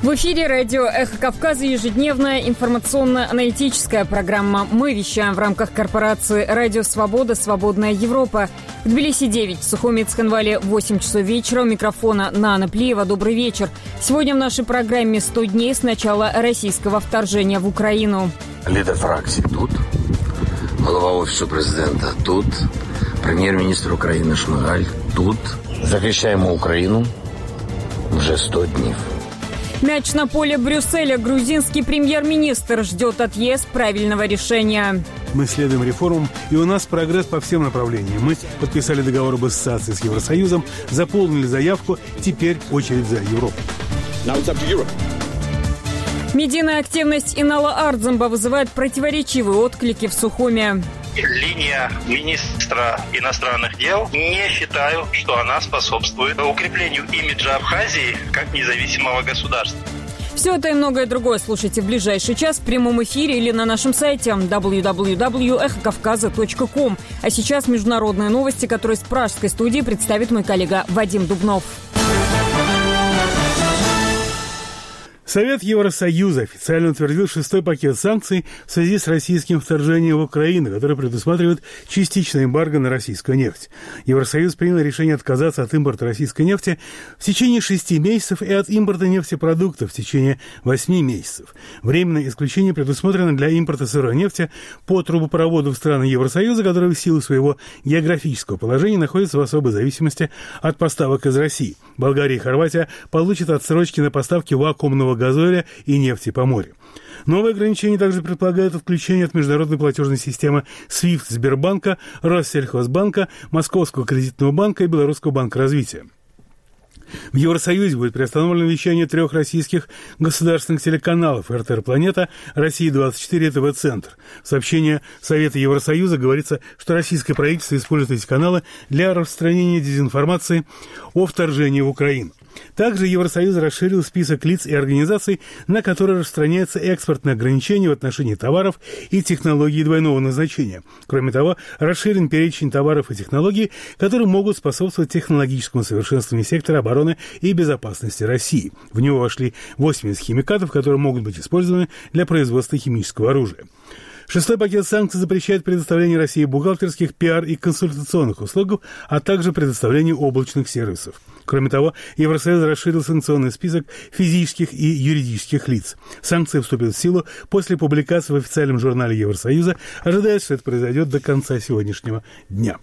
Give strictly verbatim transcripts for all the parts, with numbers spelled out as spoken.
В эфире радио «Эхо Кавказа» ежедневная информационно-аналитическая программа. Мы вещаем в рамках корпорации «Радио Свобода. Свободная Европа». В Тбилиси девять, в Сухуми и Цхинвале восемь часов вечера. У микрофона Нана Плиева. Добрый вечер. Сегодня в нашей программе сто дней с начала российского вторжения в Украину. Лидер фракции тут, глава офиса президента тут, премьер-министр Украины Шмигаль тут. Захищаем Украину уже сто дней. Мяч на поле Брюсселя. Грузинский премьер-министр ждет от ЕС правильного решения. Мы следуем реформам, и у нас прогресс по всем направлениям. Мы подписали договор об ассоциации с Евросоюзом, заполнили заявку, теперь очередь за Европу. Медийная активность Инала Ардзамба вызывает противоречивые отклики в Сухуми. Линия министра иностранных дел, не считаю, что она способствует укреплению имиджа Абхазии как независимого государства. Все это и многое другое слушайте в ближайший час в прямом эфире или на нашем сайте дабл ю дабл ю дабл ю точка эхо кавказа точка ком. А сейчас международные новости, которые с пражской студии представит мой коллега Вадим Дубнов. Совет Евросоюза официально утвердил шестой пакет санкций в связи с российским вторжением в Украину, который предусматривает частичное эмбарго на российскую нефть. Евросоюз принял решение отказаться от импорта российской нефти в течение шести месяцев и от импорта нефтепродуктов в течение восьми месяцев. Временное исключение предусмотрено для импорта сырой нефти по трубопроводу в страны Евросоюза, которые в силу своего географического положения находятся в особой зависимости от поставок из России. Болгария и Хорватия получат отсрочки на поставки вакуумного газоля и нефти по морю. Новые ограничения также предполагают отключение от международной платежной системы свифт Сбербанка, Россельхозбанка, Московского кредитного банка и Белорусского банка развития. В Евросоюзе будет приостановлено вещание трех российских государственных телеканалов: эр тэ эр «Планета», «Россия двадцать четыре» и тэ вэ-Центр. В сообщении Совета Евросоюза говорится, что российское правительство использует эти каналы для распространения дезинформации о вторжении в Украину. Также Евросоюз расширил список лиц и организаций, на которые распространяются экспортные ограничения в отношении товаров и технологий двойного назначения. Кроме того, расширен перечень товаров и технологий, которые могут способствовать технологическому совершенствованию сектора обороны и безопасности России. В него вошли восемьдесят химикатов, которые могут быть использованы для производства химического оружия. Шестой пакет санкций запрещает предоставление России бухгалтерских, пиар и консультационных услуг, а также предоставление облачных сервисов. Кроме того, Евросоюз расширил санкционный список физических и юридических лиц. Санкции вступят в силу после публикации в официальном журнале Евросоюза. Ожидается, что это произойдет до конца сегодняшнего дня.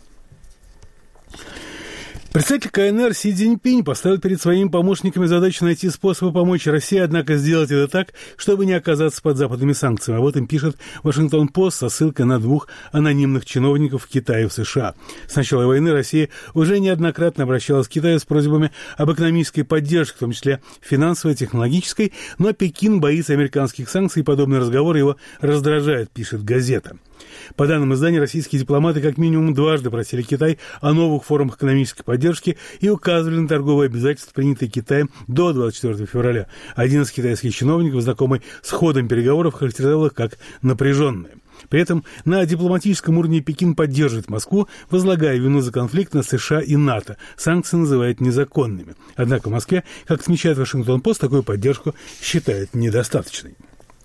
Представитель ка эн эр Си Цзиньпинь поставил перед своими помощниками задачу найти способы помочь России, однако сделать это так, чтобы не оказаться под западными санкциями. Об этом пишет Вашингтон-Пост со ссылкой на двух анонимных чиновников в Китае и в США. С начала войны Россия уже неоднократно обращалась к Китаю с просьбами об экономической поддержке, в том числе финансовой, технологической, но Пекин боится американских санкций, и подобный разговор его раздражает, пишет газета. По данным издания, российские дипломаты как минимум дважды просили Китай о новых формах экономической поддержки и указывали на торговые обязательства, принятые Китаем до двадцать четвёртого февраля. Один из китайских чиновников, знакомый с ходом переговоров, характеризовал их как напряженные. При этом на дипломатическом уровне Пекин поддерживает Москву, возлагая вину за конфликт на США и НАТО. Санкции называют незаконными. Однако в Москве, как отмечает Вашингтон-Пост, такую поддержку считают недостаточной.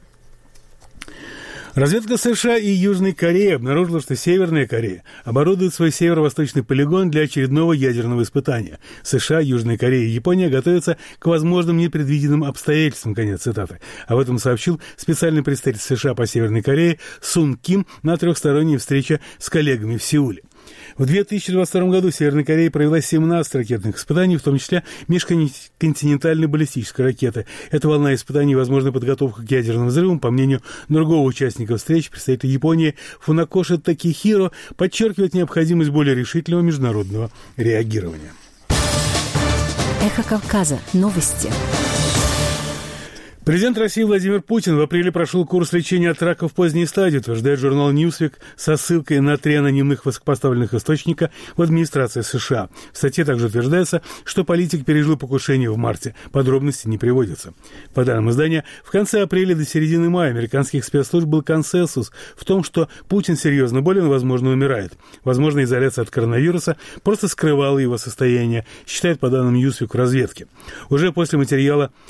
Разведка США и Южной Кореи обнаружила, что Северная Корея оборудует свой северо-восточный полигон для очередного ядерного испытания. США, Южная Корея и Япония готовятся к возможным непредвиденным обстоятельствам. Конец цитаты. Об этом сообщил специальный представитель США по Северной Корее Сун Ким на трехсторонней встрече с коллегами в Сеуле. В две тысячи двадцать втором году Северная Корея провела семнадцать ракетных испытаний, в том числе межконтинентальной баллистической ракеты. Эта волна испытаний и возможная подготовка к ядерным взрывам, по мнению другого участника встречи, представителя Японии Фунакоши Такихиро, подчеркивает необходимость более решительного международного реагирования. Эхо Кавказа. Новости. Президент России Владимир Путин в апреле прошел курс лечения от рака в поздней стадии, утверждает журнал Newsweek со ссылкой на три анонимных высокопоставленных источника в администрации США. В статье также утверждается, что политик пережил покушение в марте. Подробности не приводятся. По данным издания, в конце апреля до середины мая американских спецслужб был консенсус в том, что Путин серьезно болен и, возможно, умирает. Возможно, изоляция от коронавируса просто скрывала его состояние, считает по данным Newsweek в разведке. Уже после материала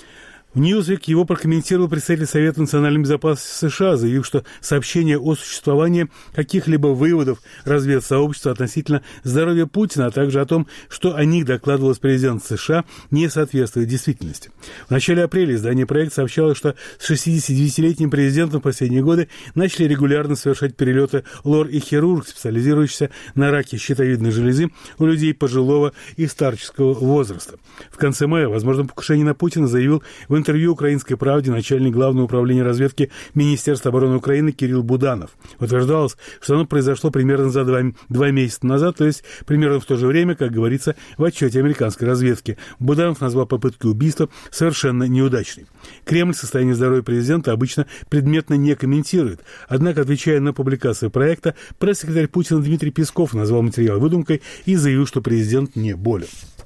В Newsweek его прокомментировал представитель Совета национальной безопасности США, заявив, что сообщение о существовании каких-либо выводов разведсообщества относительно здоровья Путина, а также о том, что о них докладывалось президент США, не соответствует действительности. В начале апреля издание «Проект» сообщало, что с шестидесятидевятилетним президентом в последние годы начали регулярно совершать перелеты лор и хирург, специализирующийся на раке щитовидной железы у людей пожилого и старческого возраста. В конце мая о возможном покушении на Путина заявил в В интервью «Украинской правде» начальник Главного управления разведки Министерства обороны Украины Кирилл Буданов. Утверждалось, что оно произошло примерно за два, два месяца назад, то есть примерно в то же время, как говорится в отчете американской разведки. Буданов назвал попытки убийства совершенно неудачной. Кремль состояние здоровья президента обычно предметно не комментирует. Однако, отвечая на публикацию проекта, пресс-секретарь Путина Дмитрий Песков назвал материал выдумкой и заявил, что президент не болен.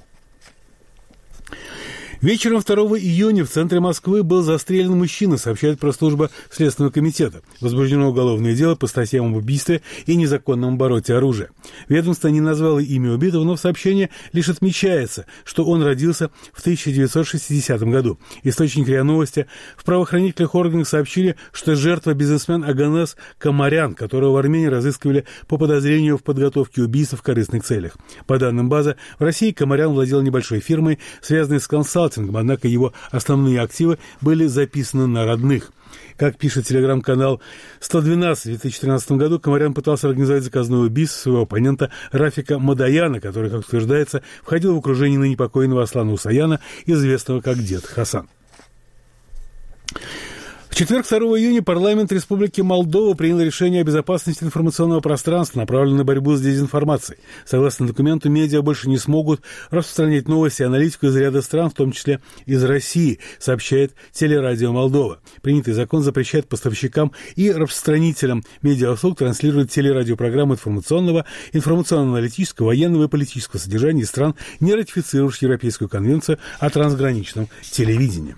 Вечером второго июня в центре Москвы был застрелен мужчина, сообщает пресс-служба Следственного комитета. Возбуждено уголовное дело по статьям об убийстве и незаконном обороте оружия. Ведомство не назвало имя убитого, но в сообщении лишь отмечается, что он родился в тысяча девятьсот шестидесятом году. Источники РИА Новости в правоохранительных органах сообщили, что жертва бизнесмен Оганес Камарян, которого в Армении разыскивали по подозрению в подготовке убийств в корыстных целях. По данным базы, в России Камарян владел небольшой фирмой, связанной с консалтингом, однако его основные активы были записаны на родных. Как пишет телеграм-канал сто двенадцать, в две тысячи тринадцатом году Камарян пытался организовать заказное убийство своего оппонента Рафика Мадаяна, который, как утверждается, входил в окружение ныне покойного Аслана Усаяна, известного как Дед Хасан. В четверг, второго июня, парламент Республики Молдова принял решение о безопасности информационного пространства, направленное на борьбу с дезинформацией. Согласно документу, медиа больше не смогут распространять новости и аналитику из ряда стран, в том числе из России, сообщает Телерадио Молдова. Принятый закон запрещает поставщикам и распространителям медиауслуг транслировать телерадиопрограммы информационного, информационно-аналитического, военного и политического содержания стран, не ратифицировавших Европейскую конвенцию о трансграничном телевидении.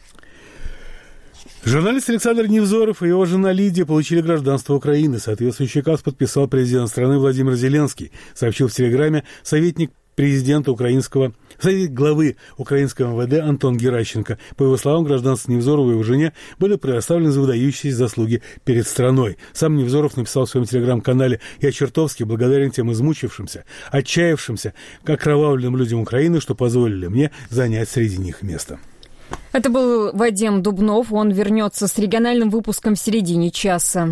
Журналист Александр Невзоров и его жена Лидия получили гражданство Украины. Соответствующий указ подписал президент страны Владимир Зеленский, сообщил в Телеграме советник президента украинского, советник главы украинского эм вэ дэ Антон Геращенко. По его словам, гражданство Невзорова и его жене были предоставлены за выдающиеся заслуги перед страной. Сам Невзоров написал в своем телеграм-канале: «Я чертовски благодарен тем измучившимся, отчаявшимся, окровавленным людям Украины, что позволили мне занять среди них место». Это был Вадим Дубнов. Он вернется с региональным выпуском в середине часа.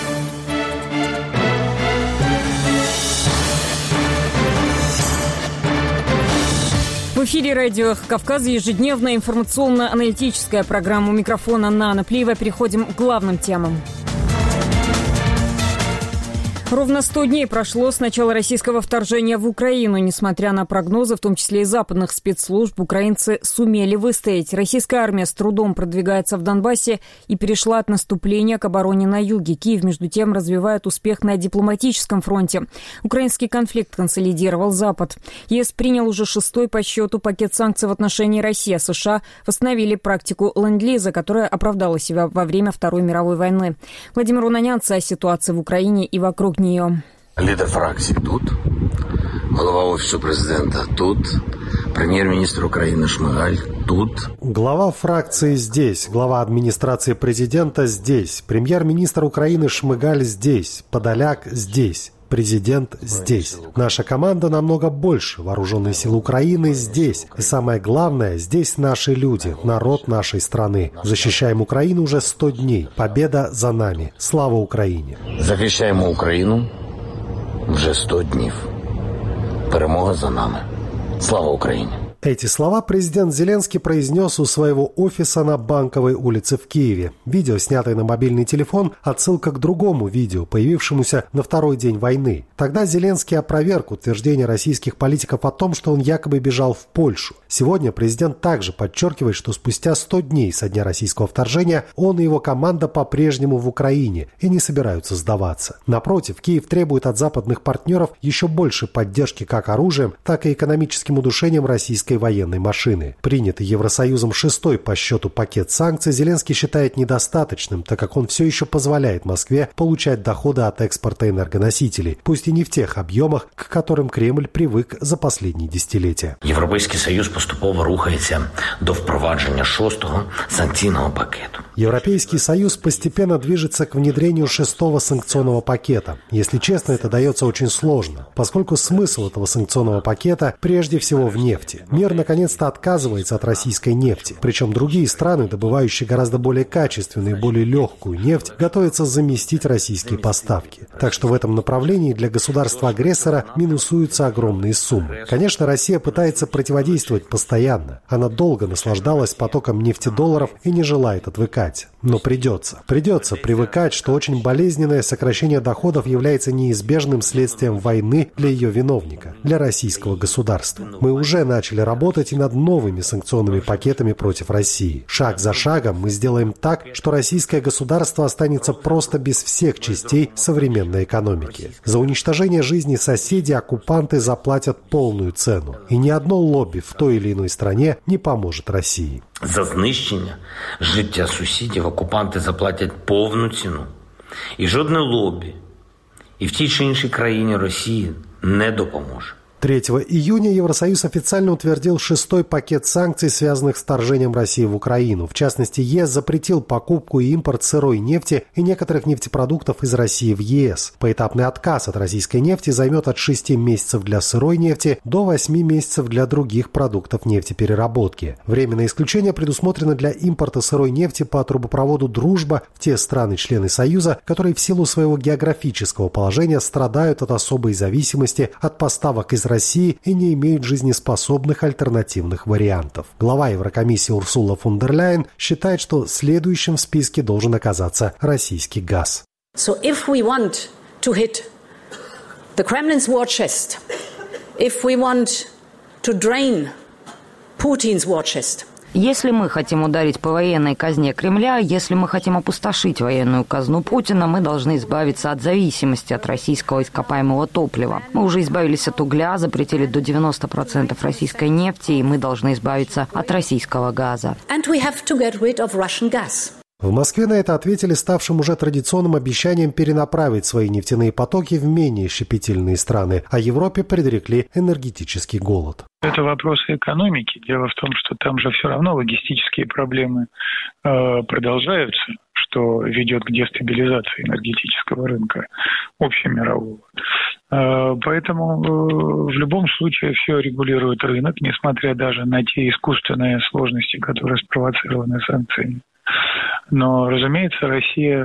В эфире радио «Кавказа» ежедневная информационно-аналитическая программа. У микрофона Нана Плиева. Переходим к главным темам. Ровно сто дней прошло с начала российского вторжения в Украину. Несмотря на прогнозы, в том числе и западных спецслужб, украинцы сумели выстоять. Российская армия с трудом продвигается в Донбассе и перешла от наступления к обороне на юге. Киев, между тем, развивает успех на дипломатическом фронте. Украинский конфликт консолидировал Запад. ЕС принял уже шестой по счету пакет санкций в отношении России. А США восстановили практику ленд-лиза, которая оправдала себя во время Второй мировой войны. Владимир Унанянц о ситуации в Украине и вокруг нее. Лідер фракції тут, голова Офісу президента тут, прем'єр-міністр України Шмигаль тут. Глава фракции здесь, глава администрации президента здесь, премьер-министр Украины Шмыгаль здесь, Подоляк здесь. Президент здесь. Наша команда намного больше. Вооруженные силы Украины здесь. И самое главное, здесь наши люди, народ нашей страны. Защищаем Украину уже сто дней. Победа за нами. Слава Украине. Захищаємо Україну вже сто днів. Перемога за нами. Слава Україні. Эти слова президент Зеленский произнес у своего офиса на Банковой улице в Киеве. Видео, снятое на мобильный телефон, отсылка к другому видео, появившемуся на второй день войны. Тогда Зеленский опроверг утверждение российских политиков о том, что он якобы бежал в Польшу. Сегодня президент также подчеркивает, что спустя сто дней со дня российского вторжения он и его команда по-прежнему в Украине и не собираются сдаваться. Напротив, Киев требует от западных партнеров еще больше поддержки как оружием, так и экономическим удушением российской российской военной машины. Принятый Евросоюзом шестой по счету пакет санкций Зеленский считает недостаточным, так как он все еще позволяет Москве получать доходы от экспорта энергоносителей, пусть и не в тех объемах, к которым Кремль привык за последние десятилетия. Європейський Союз поступово рухається до впровадження шостого санкційного пакету. Европейский Союз постепенно движется к внедрению шестого санкционного пакета. Если честно, это дается очень сложно, поскольку смысл этого санкционного пакета прежде всего в нефти. Мир наконец-то отказывается от российской нефти. Причем другие страны, добывающие гораздо более качественную и более легкую нефть, готовятся заместить российские поставки. Так что в этом направлении для государства-агрессора минусуются огромные суммы. Конечно, Россия пытается противодействовать постоянно. Она долго наслаждалась потоком нефтедолларов и не желает отвыкать. Но придется. Придется привыкать, что очень болезненное сокращение доходов является неизбежным следствием войны для ее виновника, для российского государства. Мы уже начали работать и над новыми санкционными пакетами против России. Шаг за шагом мы сделаем так, что российское государство останется просто без всех частей современной экономики. За уничтожение жизни соседей оккупанты заплатят полную цену. И ни одно лобби в той или иной стране не поможет России. За знищення життя сусідів окупанти заплатять повну ціну. І жодне лобі і в тій чи іншій країні Росії не допоможе. третьего июня Евросоюз официально утвердил шестой пакет санкций, связанных с вторжением России в Украину. В частности, ЕС запретил покупку и импорт сырой нефти и некоторых нефтепродуктов из России в ЕС. Поэтапный отказ от российской нефти займет от шести месяцев для сырой нефти до восьми месяцев для других продуктов нефтепереработки. Временное исключение предусмотрено для импорта сырой нефти по трубопроводу «Дружба» в те страны-члены Союза, которые в силу своего географического положения страдают от особой зависимости от поставок из России и не имеют жизнеспособных альтернативных вариантов. Глава Еврокомиссии Урсула фон дер Ляйен считает, что следующим в списке должен оказаться российский газ. So if we want to hit the Kremlin's war chest, if we want to drain Putin's war chest, Если мы хотим ударить по военной казне Кремля, если мы хотим опустошить военную казну Путина, мы должны избавиться от зависимости от российского ископаемого топлива. Мы уже избавились от угля, запретили до девяноста процентов российской нефти, и мы должны избавиться от российского газа. And we have to get rid of Russian gas. В Москве на это ответили ставшим уже традиционным обещанием перенаправить свои нефтяные потоки в менее щепетильные страны, а Европе предрекли энергетический голод. Это вопросы экономики. Дело в том, что там же все равно логистические проблемы э, продолжаются, что ведет к дестабилизации энергетического рынка общемирового. Э, поэтому э, в любом случае все регулирует рынок, несмотря даже на те искусственные сложности, которые спровоцированы санкциями. Но, разумеется, Россия,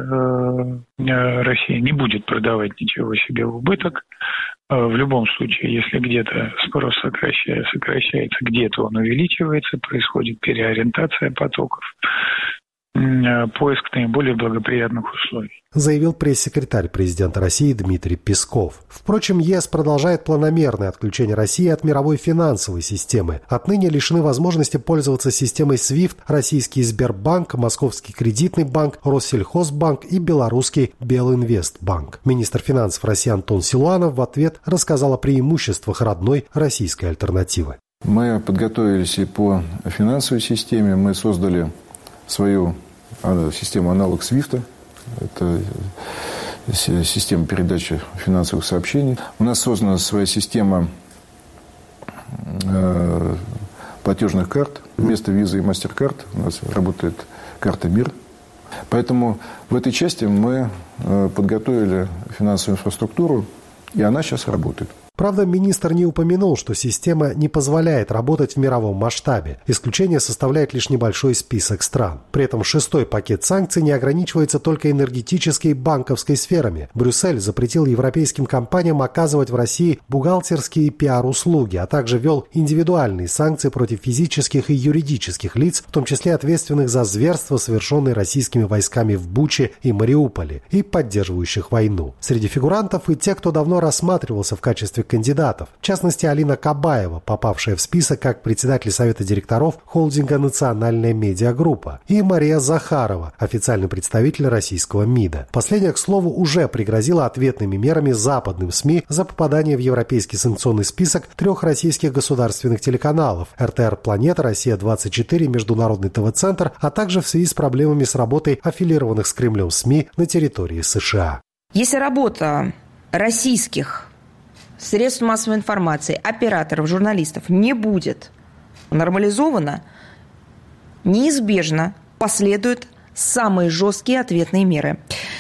э, Россия не будет продавать ничего себе в убыток. Э, в любом случае, если где-то спрос сокращается, сокращается, где-то он увеличивается, происходит переориентация потоков, э, поиск наиболее благоприятных условий. Заявил пресс-секретарь президента России Дмитрий Песков. Впрочем, ЕС продолжает планомерное отключение России от мировой финансовой системы. Отныне лишены возможности пользоваться системой свифт российский Сбербанк, Московский кредитный банк, Россельхозбанк и белорусский Белинвестбанк. Министр финансов России Антон Силуанов в ответ рассказал о преимуществах родной российской альтернативы. Мы подготовились и по финансовой системе. Мы создали свою систему аналог свифта. Это система передачи финансовых сообщений. У нас создана своя система э, платежных карт. Вместо визы и MasterCard у нас работает карта МИР. Поэтому в этой части мы э, подготовили финансовую инфраструктуру, и она сейчас работает. Правда, министр не упомянул, что система не позволяет работать в мировом масштабе. Исключение составляет лишь небольшой список стран. При этом шестой пакет санкций не ограничивается только энергетической и банковской сферами. Брюссель запретил европейским компаниям оказывать в России бухгалтерские и пиар-услуги, а также ввел индивидуальные санкции против физических и юридических лиц, в том числе ответственных за зверства, совершенные российскими войсками в Буче и Мариуполе, и поддерживающих войну. Среди фигурантов и те, кто давно рассматривался в качестве кандидатов. В частности, Алина Кабаева, попавшая в список как председатель Совета директоров холдинга «Национальная медиагруппа», и Мария Захарова, официальный представитель российского МИДа. Последняя, к слову, уже пригрозила ответными мерами западным СМИ за попадание в европейский санкционный список трех российских государственных телеканалов – эр тэ эр «Планета», «Россия-двадцать четыре», Международный ТВ-центр, а также в связи с проблемами с работой аффилированных с Кремлем СМИ на территории США. Если работа российских средств массовой информации, операторов, журналистов не будет нормализована, неизбежно последуют самые жесткие ответные меры.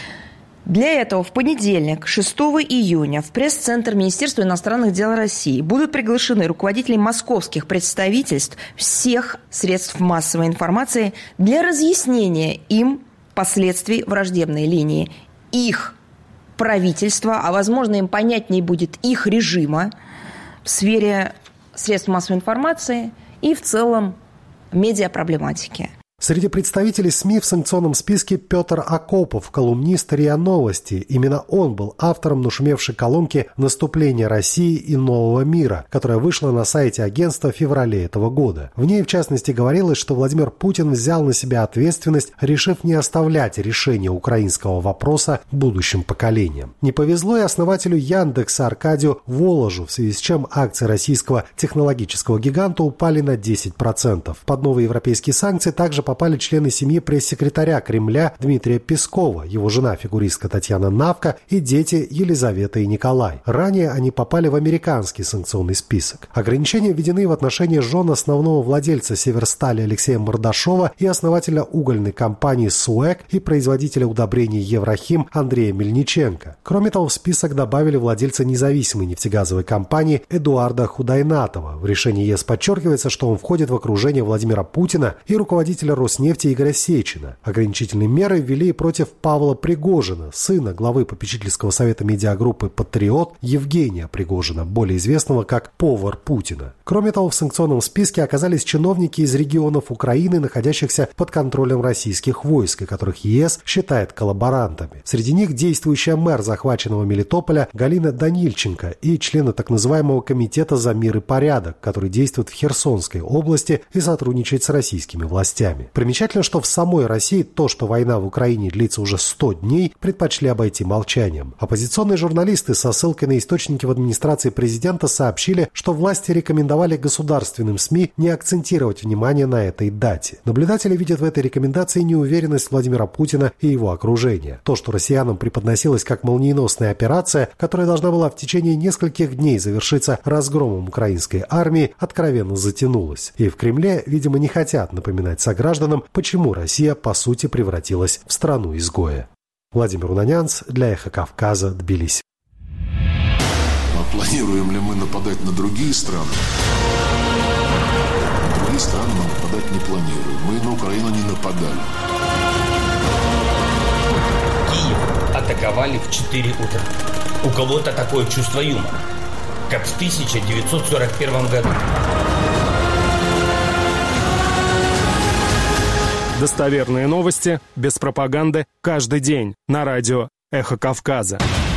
Для этого в понедельник, шестого июня, в пресс-центр Министерства иностранных дел России будут приглашены руководители московских представительств всех средств массовой информации для разъяснения им последствий враждебной линии их правительства, а возможно им понятнее будет их режима в сфере средств массовой информации и в целом медиапроблематики. Среди представителей СМИ в санкционном списке Петр Акопов, колумнист РИА Новости. Именно он был автором нашумевшей колонки «Наступление России и нового мира», которая вышла на сайте агентства в феврале этого года. В ней, в частности, говорилось, что Владимир Путин взял на себя ответственность, решив не оставлять решение украинского вопроса будущим поколениям. Не повезло и основателю Яндекса Аркадию Воложу, в связи с чем акции российского технологического гиганта упали на десять процентов. Под новые европейские санкции также попали члены семьи пресс-секретаря Кремля Дмитрия Пескова, его жена фигуристка Татьяна Навка и дети Елизавета и Николай. Ранее они попали в американский санкционный список. Ограничения введены в отношении жен основного владельца Северстали Алексея Мордашова и основателя угольной компании «Суэк» и производителя удобрений Еврохим Андрея Мельниченко. Кроме того, в список добавили владельца независимой нефтегазовой компании Эдуарда Худайнатова. В решении ЕС подчеркивается, что он входит в окружение Владимира Путина и руководителя Роснефти Игоря Сечина. Ограничительные меры ввели и против Павла Пригожина, сына главы попечительского совета медиагруппы «Патриот» Евгения Пригожина, более известного как «Повар Путина». Кроме того, в санкционном списке оказались чиновники из регионов Украины, находящихся под контролем российских войск, и которых ЕС считает коллаборантами. Среди них действующая мэр захваченного Мелитополя Галина Данильченко и члены так называемого Комитета за мир и порядок, который действует в Херсонской области и сотрудничает с российскими властями. Примечательно, что в самой России то, что война в Украине длится уже сто дней, предпочли обойти молчанием. Оппозиционные журналисты со ссылкой на источники в администрации президента сообщили, что власти рекомендовали государственным СМИ не акцентировать внимание на этой дате. Наблюдатели видят в этой рекомендации неуверенность Владимира Путина и его окружения. То, что россиянам преподносилось как молниеносная операция, которая должна была в течение нескольких дней завершиться разгромом украинской армии, откровенно затянулось. И в Кремле, видимо, не хотят напоминать согражданам, почему Россия, по сути, превратилась в страну-изгоя. Владимир Унанянц для «Эхо Кавказа», Тбилиси. А планируем ли мы нападать на другие страны? На другие страны мы нападать не планируем. Мы на Украину не нападали. Киев атаковали в четыре утра. У кого-то такое чувство юмора, как в тысяча девятьсот сорок первом году. Достоверные новости, без пропаганды, каждый день на радио «Эхо Кавказа».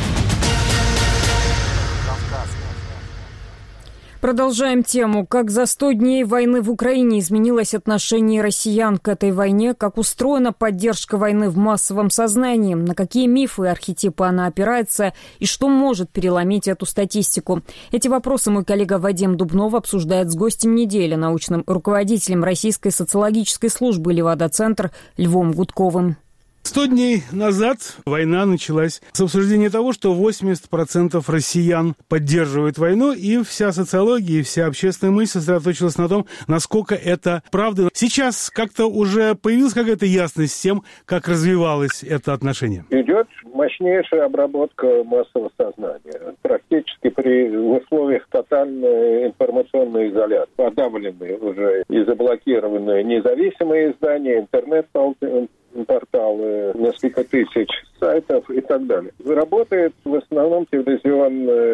Продолжаем тему. Как за сто дней войны в Украине изменилось отношение россиян к этой войне, как устроена поддержка войны в массовом сознании, на какие мифы и архетипы она опирается и что может переломить эту статистику. Эти вопросы мой коллега Вадим Дубнов обсуждает с гостем недели, научным руководителем Российской социологической службы «Левада-центр» Львом Гудковым. Сто дней назад война началась с обсуждения того, что восемьдесят процентов россиян поддерживают войну, и вся социология, и вся общественная мысль сосредоточилась на том, насколько это правда. Сейчас как-то уже появилась какая-то ясность с тем, как развивалось это отношение. Идет мощнейшая обработка массового сознания. Практически при в условиях тотальной информационной изоляции. Подавлены уже и заблокированы независимые издания, интернет-порталы, несколько тысяч сайтов и так далее. Работает в основном телевизионная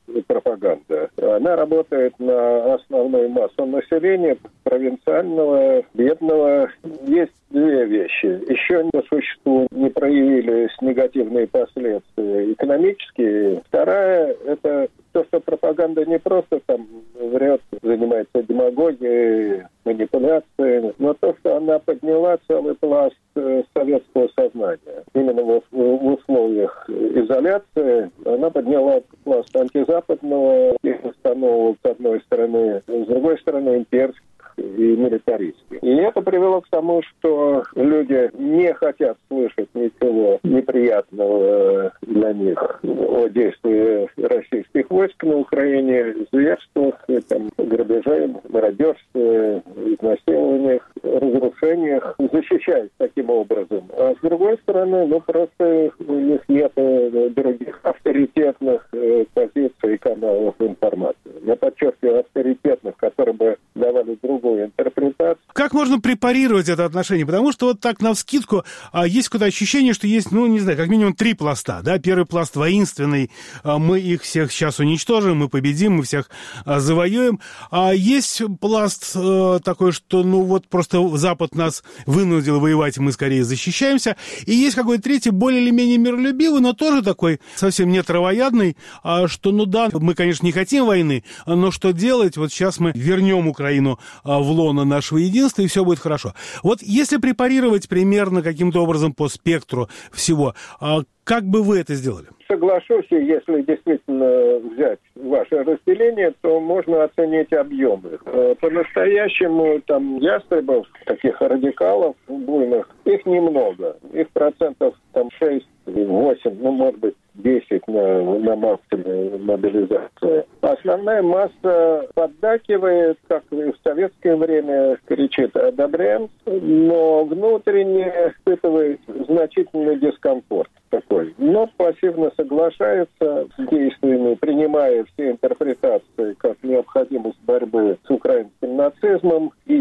пропаганда. Она работает на основную массу населения, провинциального, бедного. Есть две вещи. Еще по существу не проявились негативные последствия экономические. Вторая – это то, что пропаганда не просто там врет, занимается демагогией, манипуляцией, но то, что она подняла целый пласт советского сознания. Именно в, в условиях изоляции она подняла пласт антизападного и установок, с одной стороны, с другой стороны, имперских и милитаристских. И это привело к тому, что люди не хотят слышать ничего неприятного для них о действии российских войск на Украине, зверствах, там, грабежах, мародерстве, изнасилованиях, разрушениях, защищаясь таким образом. А с другой стороны, ну просто у них нет других авторитетных позиций и каналов информации. Я подчеркиваю, авторитетных, которые бы давали другую интерпретацию. Как можно препарировать это отношение? Потому что вот так навскидку а, есть какое-то ощущение, что есть, ну, не знаю, как минимум три пласта. Да? Первый пласт воинственный, а, мы их всех сейчас уничтожим, мы победим, мы всех а, завоюем. А есть пласт а, такой, что, ну, вот просто Запад нас вынудил воевать, мы скорее защищаемся. И есть какой-то третий, более или менее миролюбивый, но тоже такой совсем не травоядный, а, что, ну да, мы, конечно, не хотим войны, но что делать? Вот сейчас мы вернем Украину а, в лоно нашего единства, и все будет хорошо. Вот если препарировать примерно каким-то образом по спектру всего, а, как бы вы это сделали? Соглашусь, и если действительно взять ваше разделение, то можно оценить объемы. По-настоящему там ястребов, таких радикалов буйных, их немного. Их процентов там шесть-восемь, ну, может быть, десять на, на максимум мобилизации. Основная масса поддакивает, как и в советское время, кричит «одобряем», но внутренне испытывает значительный дискомфорт такой. Но пассивно соглашается с действиями, принимая все интерпретации как необходимость борьбы с украинским нацизмом и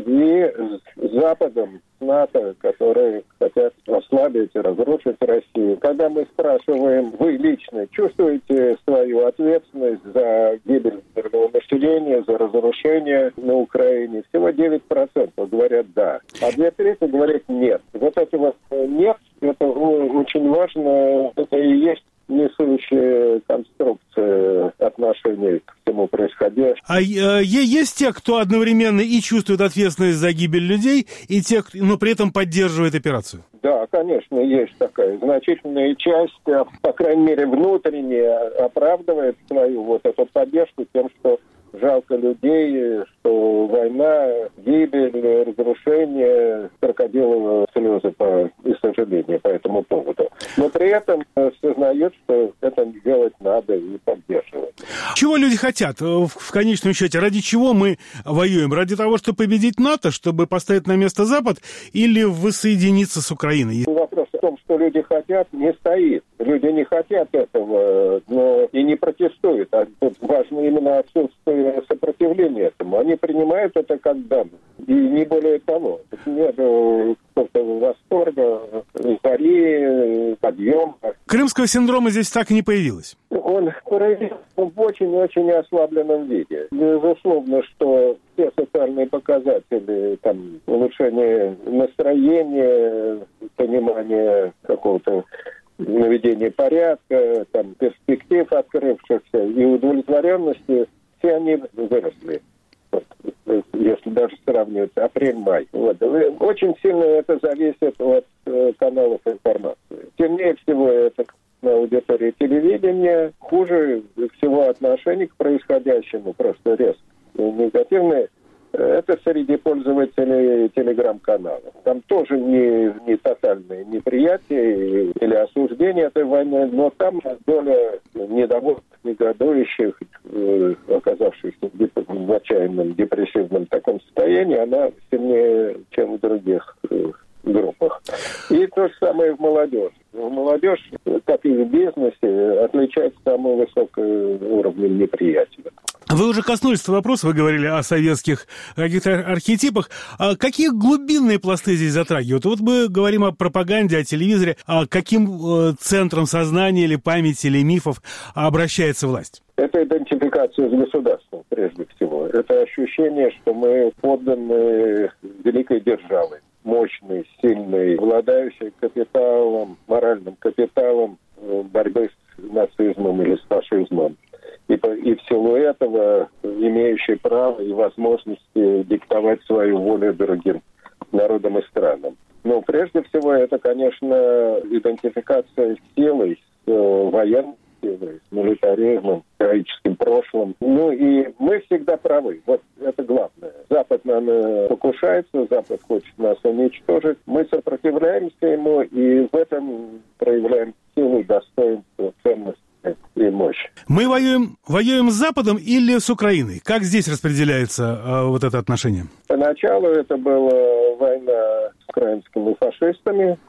с Западом, с НАТО, которые хотят ослабить и разрушить Россию. Когда мы спрашиваем, вы лично чувствуете свою ответственность за гибель мирного населения, за разрушение на Украине, всего девять процентов говорят «да», а две трети говорят «нет». Вот это вот «нет», это очень важно, это и есть несущая конструкция отношений к всему происходящему. А э, есть те, кто одновременно и чувствует ответственность за гибель людей, и те, но при этом поддерживает операцию? Да, конечно, есть такая значительная часть, по крайней мере, внутренне оправдывает свою вот эту поддержку тем, что жалко людей, что война, гибель, разрушение, крокодиловые слезы по, и сожаления по этому поводу. Но при этом сознает, что это делать надо и поддерживать. Чего люди хотят в, в конечном счете? Ради чего мы воюем? Ради того, чтобы победить НАТО, чтобы поставить на место Запад, или воссоединиться с Украиной? Вопрос в том, что люди хотят, не стоит. Люди не хотят этого, но и не протестуют. А тут важно именно отсутствие сопротивления этому. Они принимают это как данность. И не более того. Нет какого-то восторга, эйфории, подъема. Крымского синдрома здесь так и не появилось. Он проявился в очень-очень ослабленном виде. Безусловно, что все социальные показатели, там, улучшение настроения, понимание какого-то наведения порядка, там, перспектив открывшихся и удовлетворенности, все они выросли. Вот, если даже сравнивать апрель-май. Вот. Очень сильно это зависит от э, каналов информации. Темнее всего это на аудитории телевидения, хуже всего отношение к происходящему, просто резко негативное. Это среди пользователей телеграм-каналов. Там тоже не, не тотальное неприятие или осуждение этой войны, но там доля недовольных, негодующих, э, оказавшихся в отчаянном депрессивном таком состоянии, она сильнее, чем в других э, группах. И то же самое в молодежи. Молодежь, как и в бизнесе, отличается самым высоким уровнем неприятия. Вы уже коснулись этого вопроса, вы говорили о советских каких-то архетипах. А какие глубинные пласты здесь затрагивают? Вот мы говорим о пропаганде, о телевизоре. А каким центром сознания или памяти, или мифов обращается власть? Это идентификация с государством, прежде всего. Это ощущение, что мы подданы великой державе, мощной, сильной, обладающей капиталом, моральным капиталом борьбы с нацизмом или с фашизмом. И, и в силу этого имеющий право и возможности диктовать свою волю другим народам и странам. Но прежде всего это, конечно, идентификация с силой, с военной силой, с милитаризмом, с героическим прошлым. Ну и мы всегда правы. Вот это главное. Запад нам покушается, Запад хочет нас уничтожить. Мы сопротивляемся ему и в этом проявляем силу, достоинство, ценность и мощь. Мы воюем, воюем с Западом или с Украиной? Как здесь распределяется э, вот это отношение? Поначалу это была война с украинскими фашистами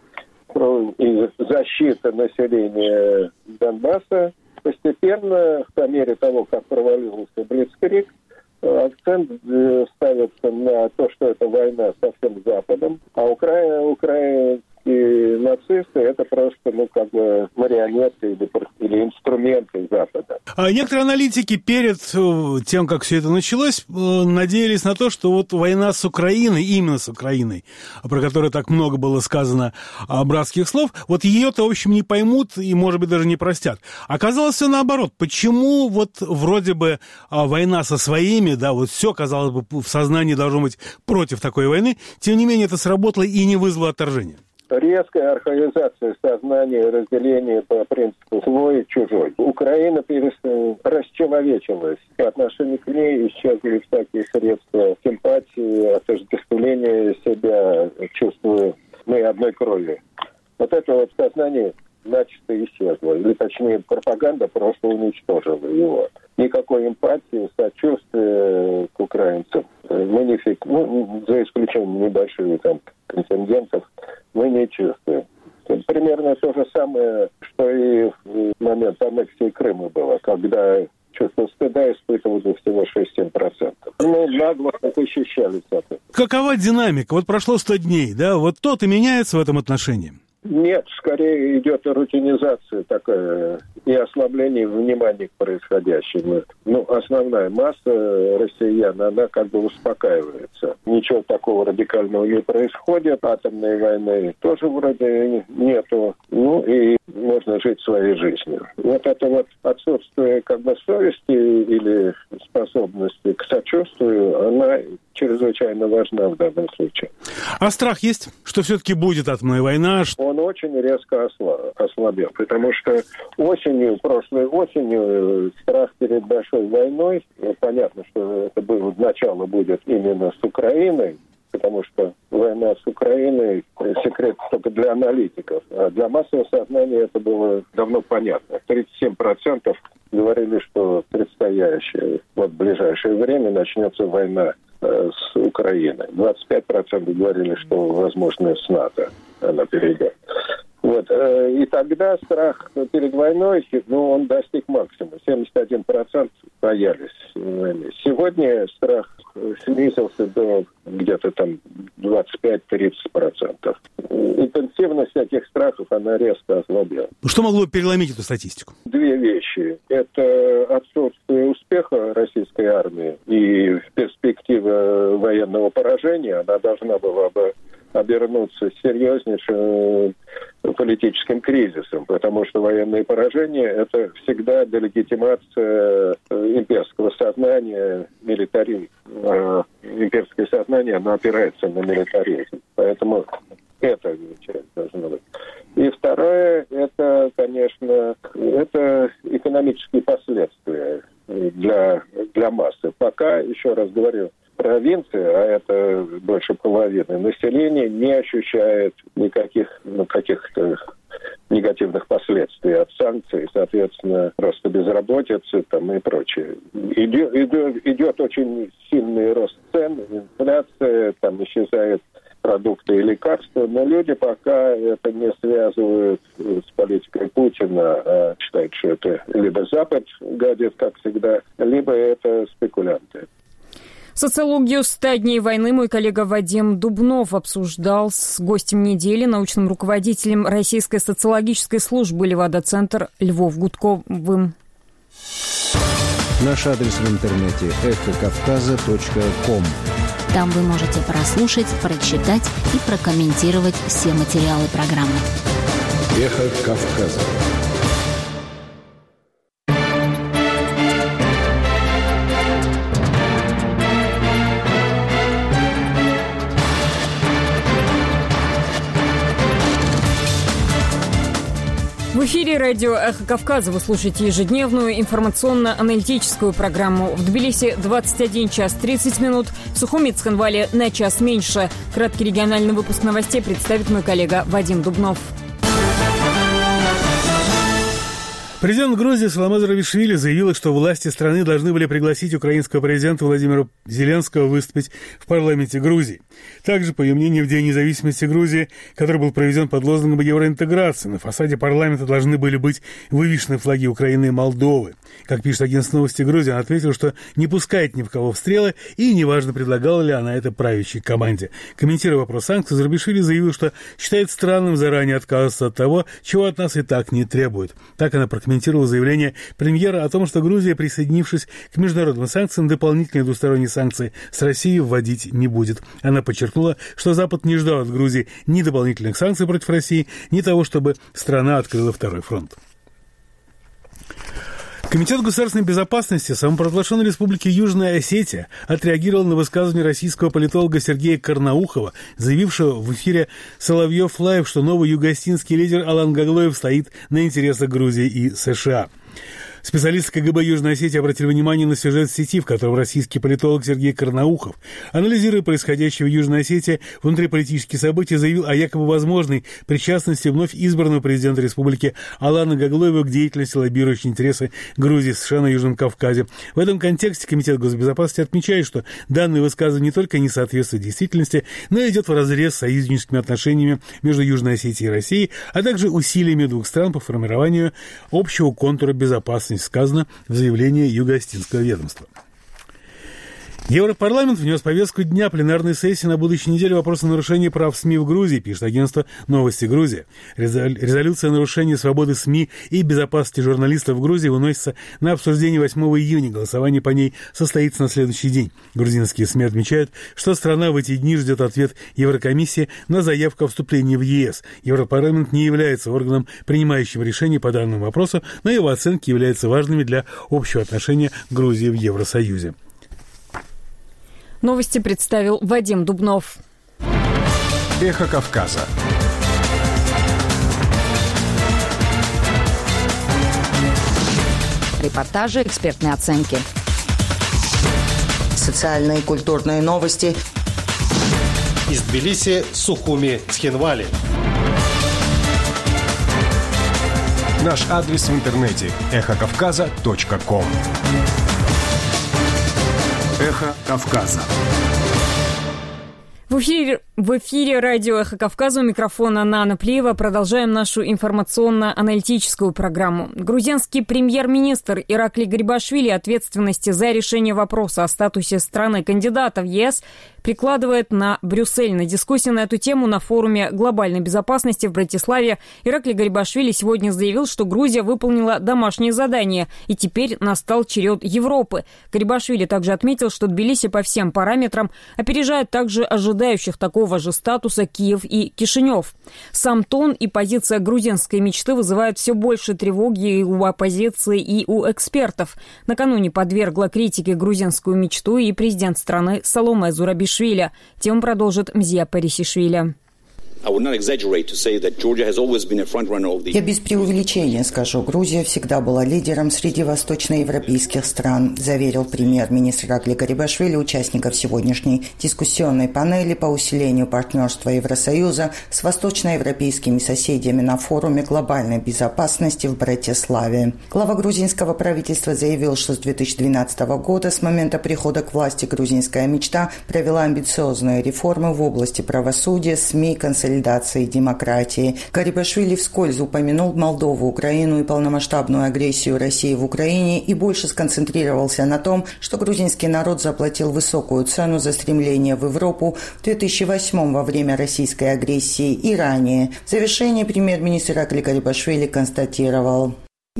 и защита населения Донбасса. Постепенно, по мере того, как провалился Блицкриг, акцент ставится на то, что это война со всем Западом, а Украина, Украина и нацисты — это просто, ну, как бы марионетки или, или инструменты Запада. А некоторые аналитики перед тем, как все это началось, надеялись на то, что вот война с Украиной, именно с Украиной, про которую так много было сказано братских слов, вот ее-то, в общем, не поймут и, может быть, даже не простят. Оказалось все наоборот. Почему вот вроде бы война со своими, да, вот все, казалось бы, в сознании должно быть против такой войны, тем не менее это сработало и не вызвало отторжения? Резкая архаизация сознания, разделение по принципу свой и чужой. Украина перес... расчеловечилась. По отношению к ней исчезли всякие средства симпатии, отождествления себя, чувствую, мы одной крови. Вот это вот сознание начисто исчезло. Или, точнее, пропаганда просто уничтожила его. Никакой эмпатии, сочувствия к украинцам мы не фиг... ну, за исключением небольших там контингентов, мы не чувствуем. Это примерно то же самое, что и в момент аннексии Крыма было, когда чувство стыда испытывали всего шесть-семь процентов. Ну, нагло защищались от этого. Какова динамика? Вот прошло сто дней, да? Вот то-то меняется в этом отношении? Нет, скорее идет рутинизация такая и ослабление внимания к происходящему. Ну, основная масса россиян, она как бы успокаивается. Ничего такого радикального не происходит. Атомной войны тоже вроде нету. Ну, и можно жить своей жизнью. Вот это вот отсутствие как бы совести или способности к сочувствию, она чрезвычайно важна в данном случае. А страх есть, что все-таки будет атомная война? Он очень резко осла- ослабел, потому что осенью, прошлой осенью, страх перед большой войной, ну, понятно, что это было, начало будет именно с Украиной, потому что война с Украиной — секрет только для аналитиков, а для массового сознания это было давно понятно. тридцать семь процентов говорили, что в предстоящее, вот в ближайшее время начнется война э, с Украиной. двадцать пять процентов говорили, что, возможно, с НАТО она перейдет. Вот. И тогда страх перед войной, ну, он достиг максимума. семьдесят один процент боялись войны. Сегодня страх снизился до где-то там двадцать пять-тридцать процентов. Интенсивность этих страхов, она резко ослабела. Что могло переломить эту статистику? Две вещи. Это отсутствие успеха российской армии и перспектива военного поражения. Она должна была бы обернуться серьезнейшим политическим кризисом, потому что военные поражения — это всегда делегитимация имперского сознания, милитаризм. Имперское сознание, оно опирается на милитаризм. Поэтому это часть должна быть. И второе, это, конечно, это экономические последствия для, для массы. Пока, еще раз говорю, провинция, а это больше половины населения, не ощущает никаких, ну, каких-то негативных последствий от санкций, соответственно, просто безработицы там и прочее. Идет, идет, идет очень сильный рост цен, инфляция, там исчезает продукты и лекарства, но люди пока это не связывают с политикой Путина, а считают, что это либо Запад гадит, как всегда, либо это спекулянты. Социологию ста дней войны мой коллега Вадим Дубнов обсуждал с гостем недели, научным руководителем Российской социологической службы «Левада-центр» Львом Гудковым. Наш адрес в интернете эхо кавказа точка ком. Там вы можете прослушать, прочитать и прокомментировать все материалы программы. Эхо Кавказа. В эфире радио «Эхо Кавказа» вы слушаете ежедневную информационно-аналитическую программу. В Тбилиси двадцать один час тридцать минут, в Сухуми и Цхинвале на час меньше. Краткий региональный выпуск новостей представит мой коллега Вадим Дубнов. Президент Грузии Саломе Зурабишвили заявила, что власти страны должны были пригласить украинского президента Владимира Зеленского выступить в парламенте Грузии. Также, по ее мнению, в День независимости Грузии, который был проведен под лозунгом евроинтеграции, на фасаде парламента должны были быть вывешены флаги Украины и Молдовы. Как пишет агентство новости Грузии, она ответила, что не пускает ни в кого в стрелы и неважно, предлагала ли она это правящей команде. Комментируя вопрос санкций, Зурабишвили заявил, что считает странным заранее отказываться от того, чего от нас и так не требуют. Так она прокомментировала комментировал заявление премьера о том, что Грузия, присоединившись к международным санкциям, дополнительные двусторонние санкции с Россией вводить не будет. Она подчеркнула, что Запад не ждал от Грузии ни дополнительных санкций против России, ни того, чтобы страна открыла второй фронт. Комитет государственной безопасности самопровозглашенной республики Южная Осетия отреагировал на высказывание российского политолога Сергея Карнаухова, заявившего в эфире «Соловьев Лайв», что новый юго-осетинский лидер Алан Гаглоев стоит на интересах Грузии и США. Специалисты КГБ Южной Осетии обратили внимание на сюжет в сети, в котором российский политолог Сергей Карнаухов, анализируя происходящее в Южной Осетии внутриполитические события, заявил о якобы возможной причастности вновь избранного президента республики Алана Гаглоева к деятельности, лоббирующей интересы Грузии, США на Южном Кавказе. В этом контексте Комитет госбезопасности отмечает, что данное высказывание не только не соответствует действительности, но и идет вразрез с союзническими отношениями между Южной Осетией и Россией, а также усилиями двух стран по формированию общего контура безопасности, сказано в заявлении Юго-Осетинского ведомства. Европарламент внес в повестку дня пленарной сессии на будущей неделе вопрос о нарушении прав СМИ в Грузии, пишет агентство «Новости Грузии». Резолюция о нарушении свободы СМИ и безопасности журналистов в Грузии выносится на обсуждение восьмого июня. Голосование по ней состоится на следующий день. Грузинские СМИ отмечают, что страна в эти дни ждет ответ Еврокомиссии на заявку о вступлении в ЕС. Европарламент не является органом, принимающим решения по данному вопросу, но его оценки являются важными для общего отношения Грузии в Евросоюзе. Новости представил Вадим Дубнов. Эхо Кавказа. Репортажи, экспертные оценки. Социальные и культурные новости. Из Тбилиси, Сухуми, Цхинвали. Наш адрес в интернете эхо кавказа точка ком. Эхо Кавказа. В эфире, в эфире радио «Эхо Кавказа», у микрофона Нана Плиева. Продолжаем нашу информационно-аналитическую программу. Грузинский премьер-министр Ираклий Гарибашвили ответственности за решение вопроса о статусе страны-кандидата в ЕС прикладывает на Брюссель. На дискуссии на эту тему на форуме глобальной безопасности в Братиславе Ираклий Гарибашвили сегодня заявил, что Грузия выполнила домашнее задание, и теперь настал черед Европы. Гарибашвили также отметил, что Тбилиси по всем параметрам опережает также ожидающих такого же статуса Киев и Кишинев. Сам тон и позиция грузинской мечты вызывают все больше тревоги и у оппозиции, и у экспертов. Накануне подвергла критике грузинскую мечту и президент страны Саломе Зурабишвили. Тему продолжит Мзия Парисишвили. Я без преувеличения скажу, Грузия всегда была лидером среди восточноевропейских стран, заверил премьер-министр Иракли Гарибашвили участников сегодняшней дискуссионной панели по усилению партнерства Евросоюза с восточноевропейскими соседями на форуме глобальной безопасности в Братиславе. Глава грузинского правительства заявил, что с две тысячи двенадцатого года, с момента прихода к власти «Грузинская мечта», провела амбициозные реформы в области правосудия, СМИ, консолидации и демократии. Гарибашвили вскользь упомянул Молдову, Украину и полномасштабную агрессию России в Украине и больше сконцентрировался на том, что грузинский народ заплатил высокую цену за стремление в Европу в две тысячи восьмом во время российской агрессии и ранее. В завершение премьер-министр Иракли Гарибашвили констатировал: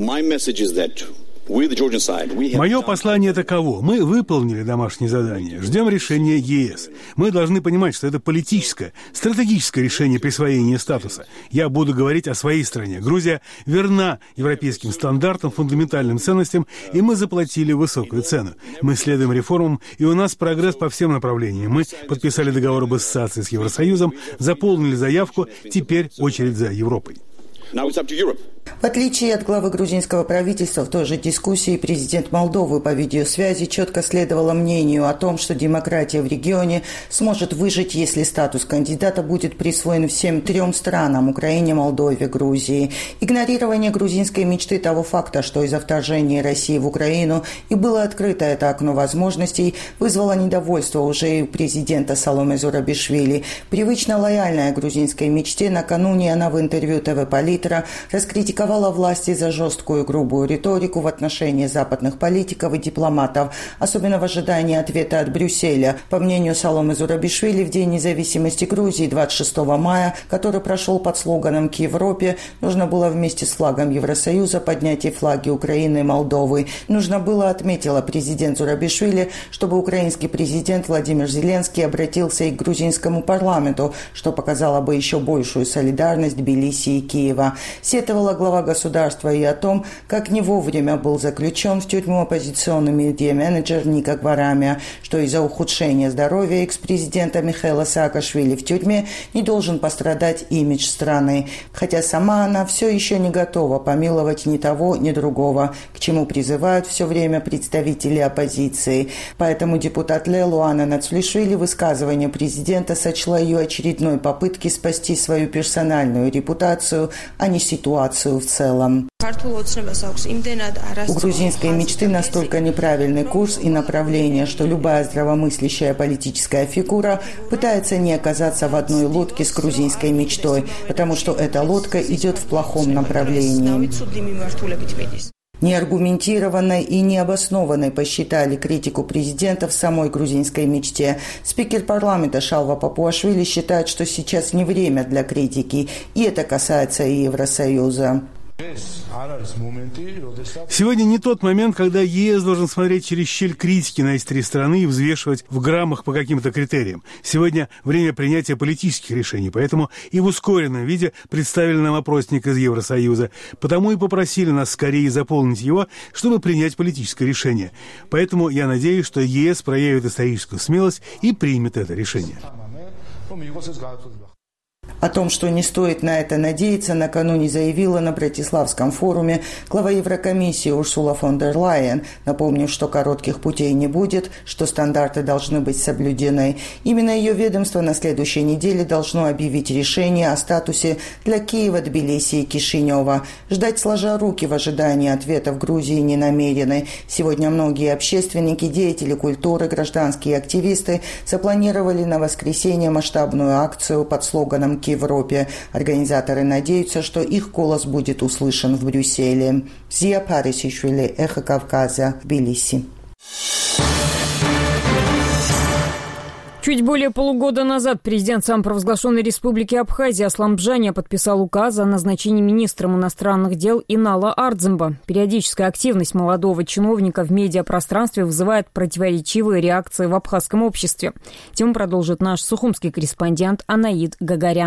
Мое послание таково. Мы выполнили домашнее задание. Ждем решения ЕС. Мы должны понимать, что это политическое, стратегическое решение присвоения статуса. Я буду говорить о своей стране. Грузия верна европейским стандартам, фундаментальным ценностям, и мы заплатили высокую цену. Мы следуем реформам, и у нас прогресс по всем направлениям. Мы подписали договор об ассоциации с Евросоюзом, заполнили заявку, теперь очередь за Европой. В отличие от главы грузинского правительства, в той же дискуссии президент Молдовы по видеосвязи четко следовала мнению о том, что демократия в регионе сможет выжить, если статус кандидата будет присвоен всем трем странам – Украине, Молдове, Грузии. Игнорирование грузинской мечты того факта, что из-за вторжения России в Украину и было открыто это окно возможностей, вызвало недовольство уже и у президента Саломе Зурабишвили. Привычно лояльная грузинской мечте, накануне она в интервью ТВ Политра раскритиковала власти за жесткую и грубую риторику в отношении западных политиков и дипломатов, особенно в ожидании ответа от Брюсселя. По мнению Саломе Зурабишвили, в День независимости Грузии двадцать шестого мая, который прошел под слоганом «К Европе», нужно было вместе с флагом Евросоюза поднять и флаги Украины и Молдовы. Нужно было, отметила президент Зурабишвили, чтобы украинский президент Владимир Зеленский обратился и к грузинскому парламенту, что показало бы еще большую солидарность Тбилиси и Киева. Сетовала глава государства и о том, как не вовремя был заключен в тюрьму оппозиционный медиа-менеджер Ника Гварамия, что из-за ухудшения здоровья экс-президента Михаила Саакашвили в тюрьме не должен пострадать имидж страны, хотя сама она все еще не готова помиловать ни того, ни другого, к чему призывают все время представители оппозиции. Поэтому депутат Лелуана Нацлишвили высказывание президента сочла ее очередной попыткой спасти свою персональную репутацию, а не ситуацию в целом. У грузинской мечты настолько неправильный курс и направление, что любая здравомыслящая политическая фигура пытается не оказаться в одной лодке с грузинской мечтой, потому что эта лодка идет в плохом направлении. Неаргументированной и необоснованной посчитали критику президента в самой грузинской мечте. Спикер парламента Шалва Папуашвили считает, что сейчас не время для критики, и это касается и Евросоюза. Сегодня не тот момент, когда ЕС должен смотреть через щель критики на эти три страны и взвешивать в граммах по каким-то критериям. Сегодня время принятия политических решений, поэтому и в ускоренном виде представили нам опросник из Евросоюза. Потому и попросили нас скорее заполнить его, чтобы принять политическое решение. Поэтому я надеюсь, что ЕС проявит историческую смелость и примет это решение. О том, что не стоит на это надеяться, накануне заявила на Братиславском форуме глава Еврокомиссии Урсула фон дер Лайен, напомнив, что коротких путей не будет, что стандарты должны быть соблюдены. Именно ее ведомство на следующей неделе должно объявить решение о статусе для Киева, Тбилиси и Кишинева. Ждать сложа руки в ожидании ответа в Грузии не намерены. Сегодня многие общественники, деятели культуры, гражданские активисты запланировали на воскресенье масштабную акцию под слоганом «К Европе». Организаторы надеются, что их голос будет услышан в Брюсселе. Зия Парисишвили, Эхо Кавказа, Тбилиси. Чуть более полугода назад президент самопровозглашенной республики Абхазия Аслан Бжаня подписал указ о назначении министром иностранных дел Инала Ардземба. Периодическая активность молодого чиновника в медиапространстве вызывает противоречивые реакции в абхазском обществе. Тему продолжит наш сухумский корреспондент Анаид Гагарян.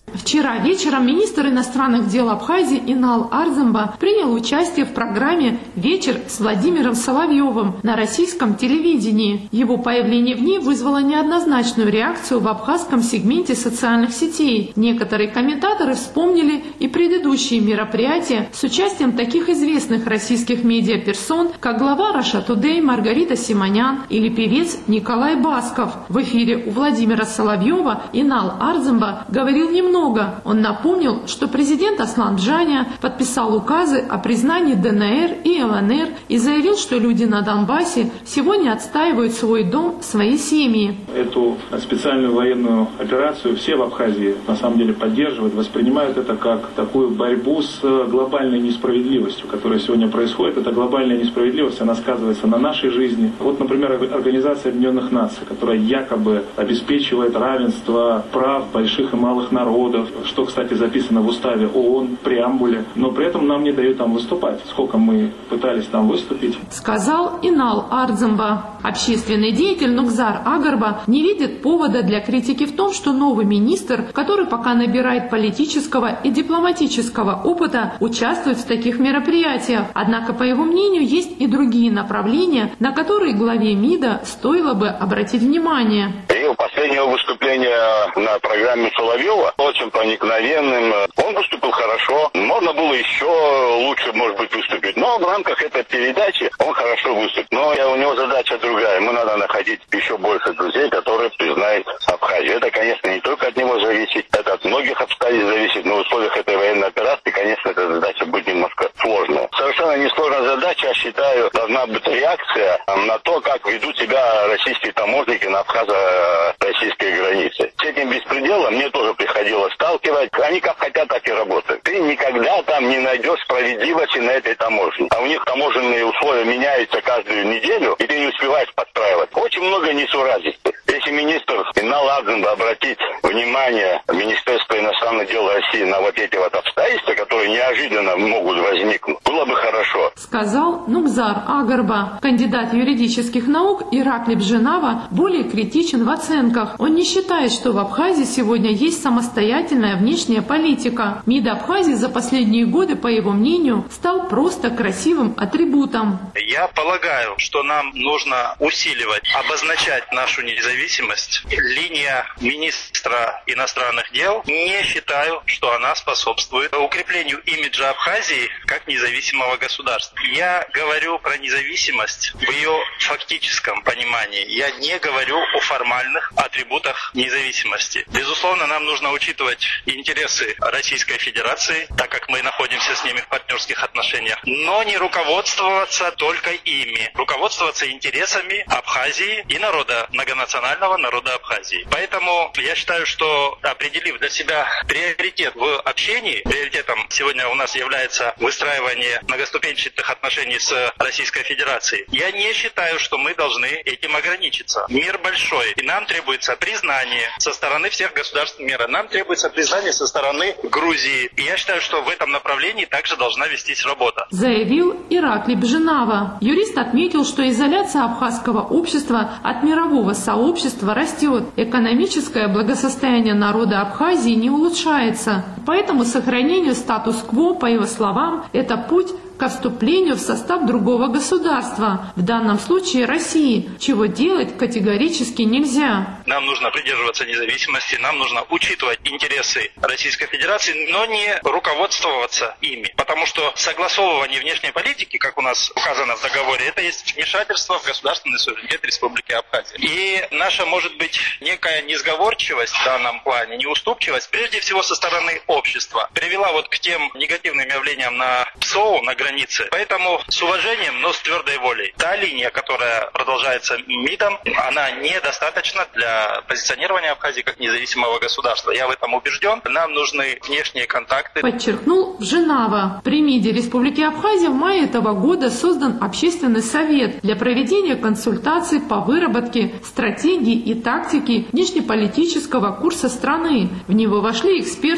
Вчера вечером министр иностранных дел Абхазии Инал Арзамба принял участие в программе «Вечер с Владимиром Соловьевым» на российском телевидении. Его появление в ней вызвало неоднозначную реакцию в абхазском сегменте социальных сетей. Некоторые комментаторы вспомнили и предыдущие мероприятия с участием таких известных российских медиаперсон, как глава Russia Today Маргарита Симонян или певец Николай Басков. В эфире у Владимира Соловьева Инал Арзамба говорил немного. Он напомнил, что президент Аслан Джаня подписал указы о признании ДНР и ЛНР и заявил, что люди на Донбассе сегодня отстаивают свой дом, свои семьи. Эту специальную военную операцию все в Абхазии на самом деле поддерживают, воспринимают это как такую борьбу с глобальной несправедливостью, которая сегодня происходит. Эта глобальная несправедливость, она сказывается на нашей жизни. Вот, например, Организация Объединенных Наций, которая якобы обеспечивает равенство прав больших и малых народов, что, кстати, записано в уставе ООН, в преамбуле, но при этом нам не дают там выступать. Сколько мы пытались там выступить. Сказал Инал Арзамба. Общественный деятель Нукзар Агарба не видит повода для критики в том, что новый министр, который пока набирает политического и дипломатического опыта, участвует в таких мероприятиях. Однако, по его мнению, есть и другие направления, на которые главе МИДа стоило бы обратить внимание. И у последнего выступления на программе Соловьева очень проникновенным. Он выступил хорошо. Можно было еще лучше, может быть, выступить. Но в рамках этой передачи он хорошо выступил. Но у него задача другая. Ему надо находить еще больше друзей, которые признают Абхазию. Это, конечно, не только от него зависит. Это от многих обстоятельств зависит. Но в условиях этой военной операции, конечно, эта задача будет немножко сложная. Совершенно несложная задача, я считаю, должна быть реакция на то, как ведут себя российские таможенники на абхазо-российской границе. С этим беспределом мне тоже приходилось сталкивать. Они как хотят, так и работают. Ты никогда там не найдешь справедливости на этой таможне. А у них таможенные условия меняются каждую неделю, и ты не успеваешь подстраивать. Очень много несуразностей. Если министр Инал Арзамба обратить внимание Министерства иностранных дел России на вот эти вот обстоятельства, которые неожиданно могут возникнуть, было бы хорошо. Сказал Нукзар Агарба. Кандидат юридических наук Ираклий Бженава более критичен в оценках. Он не считает, что в Абхазии сегодня есть самостоятельная внешняя политика. МИД Абхазии за последние годы, по его мнению, стал просто красивым атрибутом. Я полагаю, что нам нужно усиливать, обозначать нашу независимость. Линия министра иностранных дел, не считаю, что она способствует укреплению имиджа Абхазии как независимого государства. Я говорю про независимость в ее фактическом понимании. Я не говорю о формальных атрибутах независимости. Безусловно, нам нужно учитывать интересы Российской Федерации, так как мы находимся с ними в партнерских отношениях, но не руководствоваться только ими, руководствоваться интересами Абхазии и народа, многонационального народа Абхазии. Поэтому я считаю, что, определив для себя приоритет в общении, приоритетом сегодня у нас является выстраивание многоступенчатых отношений с Российской Федерацией, я не считаю, что мы должны этим ограничиться. Мир большой, и нам требуется признание со стороны всех государств мира. Нам требуется признание со стороны Грузии. И я считаю, что в этом направлении также должна вестись работа. Заявил Ираклий Бженава. Юрист отметил, что изоляция абхазского общества от мирового сообщества растет. Экономическое благосостояние народа Абхазии не улучшается. Поэтому сохранению статус-кво, по его словам, это путь к вступлению в состав другого государства, в данном случае России, чего делать категорически нельзя. Нам нужно придерживаться независимости, нам нужно учитывать интересы Российской Федерации, но не руководствоваться ими, потому что согласовывание внешней политики, как у нас указано в договоре, это есть вмешательство в государственный суверенитет Республики Абхазия. И наша, может быть, некая несговорчивость в данном плане, неуступчивость, прежде всего со стороны общества, привела вот к тем негативным явлениям на ПСО, на границе. Поэтому с уважением, но с твердой волей. Та линия, которая продолжается МИДом, она недостаточна для позиционирования Абхазии как независимого государства. Я в этом убежден. Нам нужны внешние контакты. Подчеркнул Бженава. При МИДе Республики Абхазия в мае этого года создан общественный совет для проведения консультаций по выработке стратегии и тактики внешнеполитического курса страны. В него вошли эксперты государства,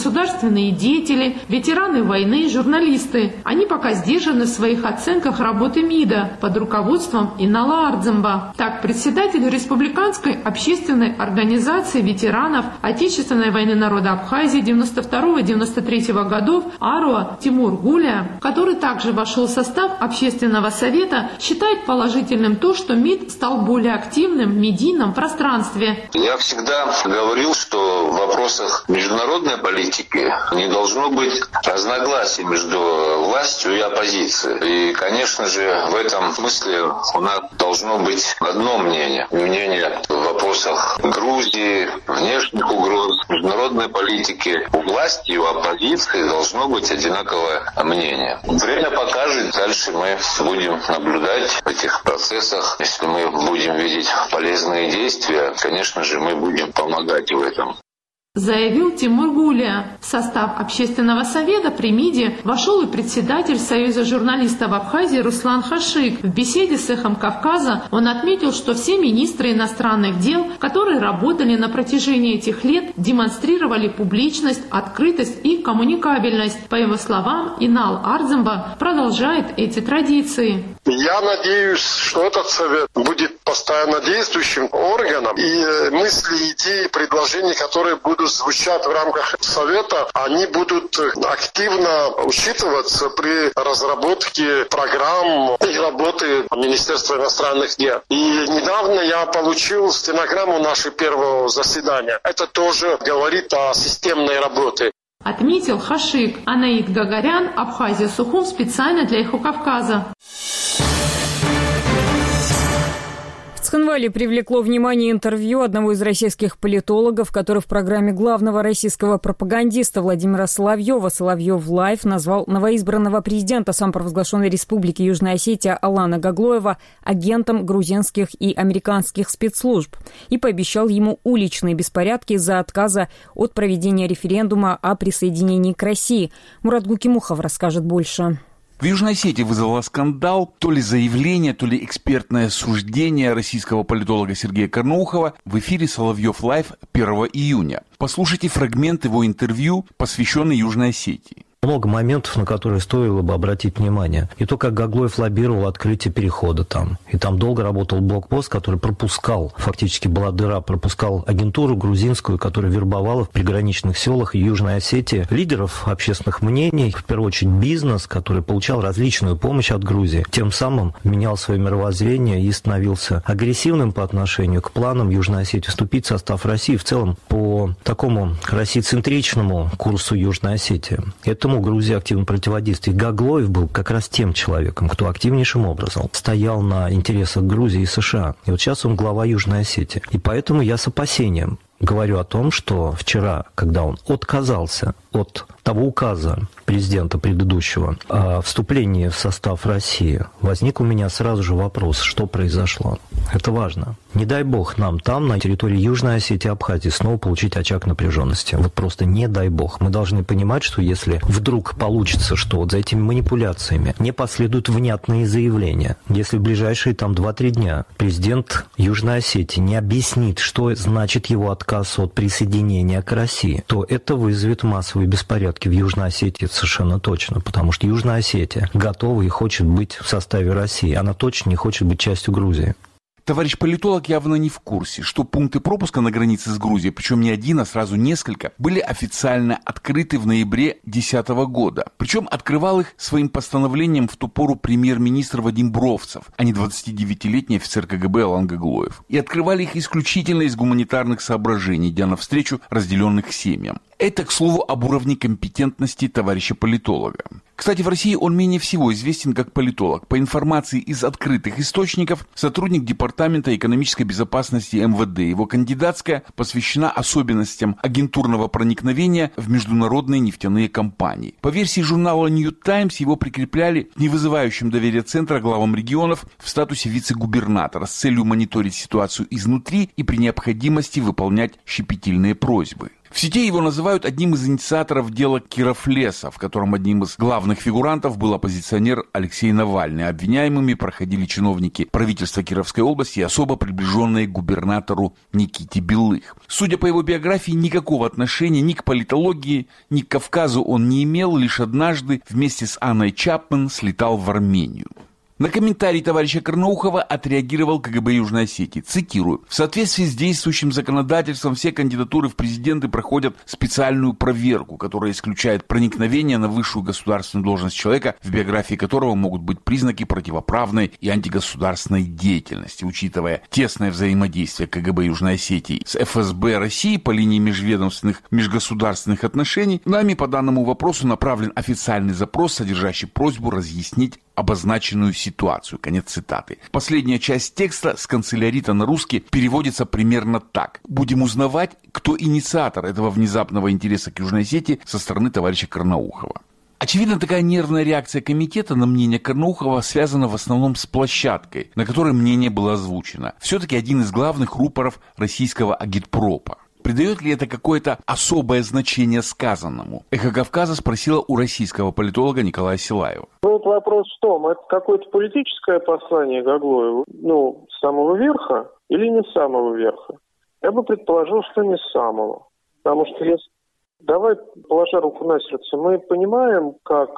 государственные деятели, ветераны войны, журналисты. Они пока сдержаны в своих оценках работы МИДа под руководством Инала Ардземба. Так, председатель Республиканской общественной организации ветеранов Отечественной войны народа Абхазии девяносто второго — девяносто третьего годов Аруа Тимур Гуля, который также вошел в состав Общественного совета, считает положительным то, что МИД стал более активным в медийном пространстве. Я всегда говорил, что в вопросах международной политики не должно быть разногласий между властью и оппозицией. И, конечно же, в этом смысле у нас должно быть одно мнение. Мнение в вопросах Грузии, внешних угроз, международной политики. У власти и у оппозиции должно быть одинаковое мнение. Время покажет, дальше мы будем наблюдать в этих процессах. Если мы будем видеть полезные действия, конечно же, мы будем помогать в этом. Заявил Тимур Гуля. В состав Общественного совета при МИДе вошел и председатель Союза журналистов Абхазии Руслан Хашик. В беседе с «Эхом Кавказа» он отметил, что все министры иностранных дел, которые работали на протяжении этих лет, демонстрировали публичность, открытость и коммуникабельность. По его словам, Инал Ардземба продолжает эти традиции. Я надеюсь, что этот совет будет постоянно действующим органом, и мысли, идеи, предложения, которые будут звучать в рамках совета, они будут активно учитываться при разработке программ и работы Министерства иностранных дел. И недавно я получил стенограмму нашего первого заседания. Это тоже говорит о системной работе. Отметил Хашик. Анаид Гагарян, Абхазия Сухум, специально для «Эхо Кавказа». В Цхинвале привлекло внимание интервью одного из российских политологов, который в программе главного российского пропагандиста Владимира Соловьева «Соловьев Лайв» назвал новоизбранного президента самопровозглашенной Республики Южная Осетия Алана Гаглоева агентом грузинских и американских спецслужб и пообещал ему уличные беспорядки из-за отказа от проведения референдума о присоединении к России. Мурат Гукимухов расскажет больше. В Южной Осетии вызвало скандал то ли заявление, то ли экспертное суждение российского политолога Сергея Карнаухова в эфире «Соловьев Лайв» первого июня. Послушайте фрагмент его интервью, посвященный Южной Осетии. Много моментов, на которые стоило бы обратить внимание. И то, как Гаглоев лоббировал открытие перехода там. И там долго работал блокпост, который пропускал, фактически была дыра, пропускал агентуру грузинскую, которая вербовала в приграничных селах Южной Осетии лидеров общественных мнений, в первую очередь бизнес, который получал различную помощь от Грузии. Тем самым менял свое мировоззрение и становился агрессивным по отношению к планам Южной Осетии вступить в состав России в целом по такому российцентричному курсу Южной Осетии. Это Грузия активно противодействует. Гаглоев был как раз тем человеком, кто активнейшим образом стоял на интересах Грузии и США. И вот сейчас он глава Южной Осетии. И поэтому я с опасением говорю о том, что вчера, когда он отказался от того указа президента предыдущего о вступлении в состав России, возник у меня сразу же вопрос, что произошло. Это важно. Не дай бог нам там, на территории Южной Осетии и Абхазии, снова получить очаг напряженности. Вот просто не дай бог. Мы должны понимать, что если вдруг получится, что вот за этими манипуляциями не последуют внятные заявления, если в ближайшие там два-три дня президент Южной Осетии не объяснит, что значит его отказ от присоединения к России, то это вызовет массовые беспорядки в Южной Осетии совершенно точно, потому что Южная Осетия готова и хочет быть в составе России. Она точно не хочет быть частью Грузии. Товарищ политолог явно не в курсе, что пункты пропуска на границе с Грузией, причем не один, а сразу несколько, были официально открыты в ноябре две тысячи десятого года. Причем открывал их своим постановлением в ту пору премьер-министр Вадим Бровцев, а не двадцатидевятилетний офицер ка гэ бэ Алан Гаглоев. И открывали их исключительно из гуманитарных соображений, идя навстречу разделенных семьям. Это, к слову, об уровне компетентности товарища политолога. Кстати, в России он менее всего известен как политолог. По информации из открытых источников, сотрудник Департамента экономической безопасности эм вэ дэ. Его кандидатская посвящена особенностям агентурного проникновения в международные нефтяные компании. По версии журнала New Times, его прикрепляли к невызывающим доверия центра главам регионов в статусе вице-губернатора с целью мониторить ситуацию изнутри и при необходимости выполнять щепетильные просьбы. В сети его называют одним из инициаторов дела Кировлеса, в котором одним из главных фигурантов был оппозиционер Алексей Навальный. Обвиняемыми проходили чиновники правительства Кировской области и особо приближенные к губернатору Никите Белых. Судя по его биографии, никакого отношения ни к политологии, ни к Кавказу он не имел, лишь однажды вместе с Анной Чапман слетал в Армению. На комментарий товарища Карнаухова отреагировал КГБ Южной Осетии. Цитирую. «В соответствии с действующим законодательством все кандидатуры в президенты проходят специальную проверку, которая исключает проникновение на высшую государственную должность человека, в биографии которого могут быть признаки противоправной и антигосударственной деятельности. Учитывая тесное взаимодействие КГБ Южной Осетии с эф эс бэ России по линии межведомственных межгосударственных отношений, нами по данному вопросу направлен официальный запрос, содержащий просьбу разъяснить обозначенную ситуацию». Конец цитаты. Последняя часть текста с канцелярита на русский переводится примерно так. Будем узнавать, кто инициатор этого внезапного интереса к Южной Осетии со стороны товарища Карнаухова. Очевидно, такая нервная реакция комитета на мнение Карнаухова связана в основном с площадкой, на которой мнение было озвучено. Все-таки один из главных рупоров российского агитпропа. Придает ли это какое-то особое значение сказанному? «Эхо Кавказа» спросила у российского политолога Николая Силаева. Ну, вот вопрос в том, это какое-то политическое послание Гаглоеву, ну, с самого верха или не с самого верха? Я бы предположил, что не с самого. Потому что если, давай, положа руку на сердце, мы понимаем, как,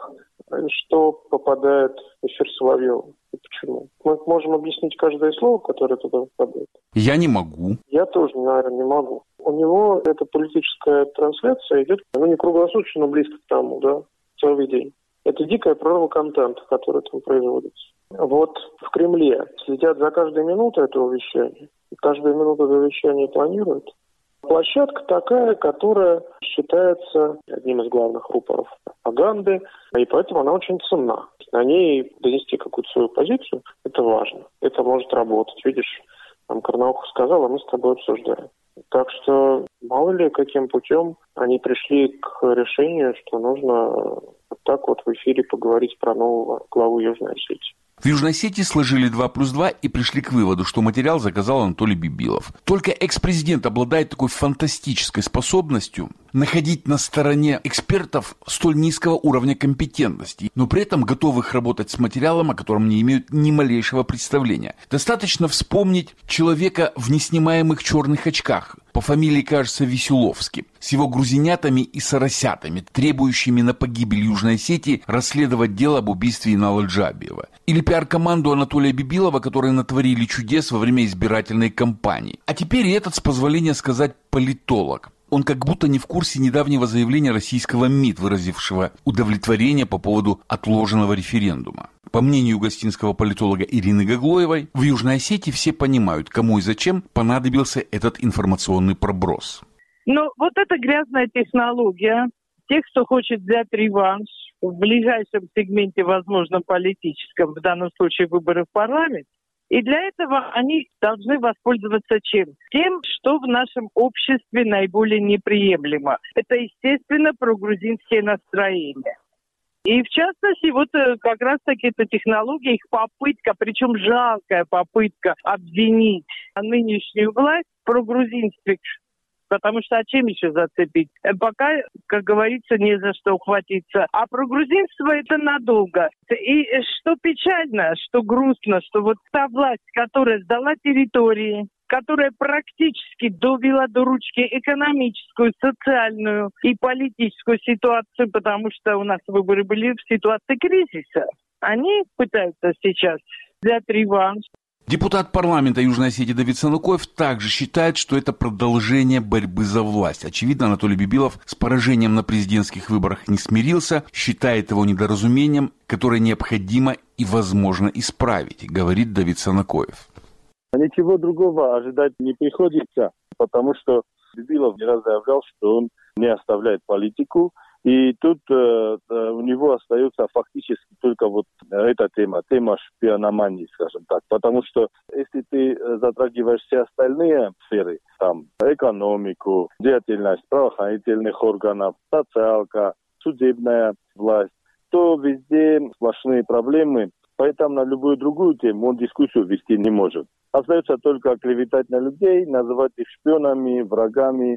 что попадает в эфир Соловьева. И почему? Мы можем объяснить каждое слово, которое туда попадает. Я не могу. Я тоже, наверное, не могу. У него эта политическая трансляция идет, ну, не круглосуточно, но близко к тому, да, целый день. Это дикая прорва контента, который там производится. Вот в Кремле следят за каждой минутой этого вещания. Каждую минуту этого вещания планируют. Площадка такая, которая считается одним из главных рупоров пропаганды, и поэтому она очень ценна. На ней донести какую-то свою позицию – это важно. Это может работать. Видишь, там Карнаухов сказал, а мы с тобой обсуждаем. Так что мало ли каким путем они пришли к решению, что нужно вот так вот в эфире поговорить про нового главу Южной Осетии. В Южной Осетии сложили два плюс два и пришли к выводу, что материал заказал Анатолий Бибилов. Только экс-президент обладает такой фантастической способностью находить на стороне экспертов столь низкого уровня компетентности, но при этом готовых работать с материалом, о котором не имеют ни малейшего представления. Достаточно вспомнить человека в неснимаемых черных очках, по фамилии, кажется, Веселовский, с его грузинятами и соросятами, требующими на погибель Южной Осетии расследовать дело об убийстве Инала Джабиева. Или пиар-команду Анатолия Бибилова, которые натворили чудес во время избирательной кампании. А теперь и этот, с позволения сказать, политолог. Он как будто не в курсе недавнего заявления российского МИД, выразившего удовлетворение по поводу отложенного референдума. По мнению гостинского политолога Ирины Гаглоевой, в Южной Осетии все понимают, кому и зачем понадобился этот информационный проброс. Ну, вот это грязная технология тех, кто хочет взять реванш в ближайшем сегменте, возможно, политическом, в данном случае выборы в парламент. И для этого они должны воспользоваться чем? Тем, что в нашем обществе наиболее неприемлемо. Это, естественно, прогрузинские настроения. И в частности, вот как раз-таки эта технология, их попытка, причем жалкая попытка обвинить нынешнюю власть в прогрузинстве, потому что а чем еще зацепить? Пока, как говорится, не за что ухватиться. А прогрузинство это надолго. И что печально, что грустно, что вот та власть, которая сдала территории, которая практически довела до ручки экономическую, социальную и политическую ситуацию, потому что у нас выборы были в ситуации кризиса. Они пытаются сейчас взять реванш. Депутат парламента Южной Осетии Давид Санукоев также считает, что это продолжение борьбы за власть. Очевидно, Анатолий Бибилов с поражением на президентских выборах не смирился, считает его недоразумением, которое необходимо и возможно исправить, говорит Давид Санукоев. Ничего другого ожидать не приходится, потому что Бибилов не раз заявлял, что он не оставляет политику. И тут э, у него остается фактически только вот эта тема, тема шпиономании, скажем так. Потому что если ты затрагиваешь все остальные сферы, там экономику, деятельность правоохранительных органов, социалка, судебная власть, то везде сплошные проблемы. Поэтому на любую другую тему он дискуссию вести не может. Остается только клеветать на людей, называть их шпионами, врагами.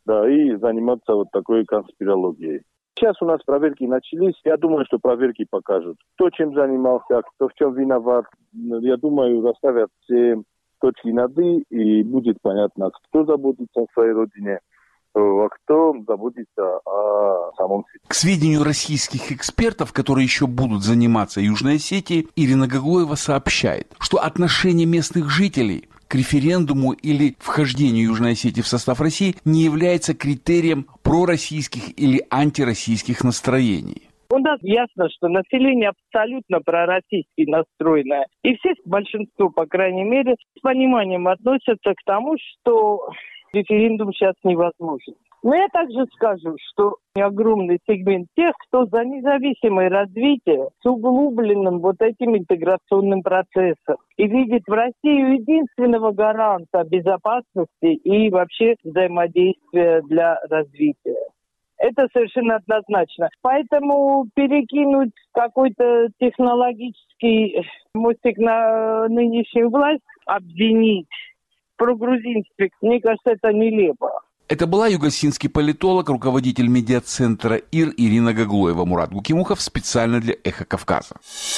да, и заниматься вот такой конспирологией. Сейчас у нас проверки начались. Я думаю, что проверки покажут, кто чем занимался, кто в чем виноват. Я думаю, расставят все точки над «и», и будет понятно, кто заботится о своей родине, а кто заботится о самом себе. К сведению российских экспертов, которые еще будут заниматься Южной Осетией, Ирина Гаглоева сообщает, что отношение местных жителей к референдуму или вхождению Южной Осетии в состав России не является критерием пророссийских или антироссийских настроений. У нас ясно, что население абсолютно пророссийски настроенное. И все, большинство, по крайней мере, с пониманием относятся к тому, что референдум сейчас невозможен. Но я также скажу, что огромный сегмент тех, кто за независимое развитие с углубленным вот этим интеграционным процессом и видит в Россию единственного гаранта безопасности и вообще взаимодействия для развития. Это совершенно однозначно. Поэтому перекинуть какой-то технологический мостик на нынешнюю власть, обвинить в прогрузинстве, мне кажется, это нелепо. Это была югосинский политолог, руководитель медиацентра ИР Ирина Гаглоева. Мурат Гукимухов специально для «Эхо Кавказа».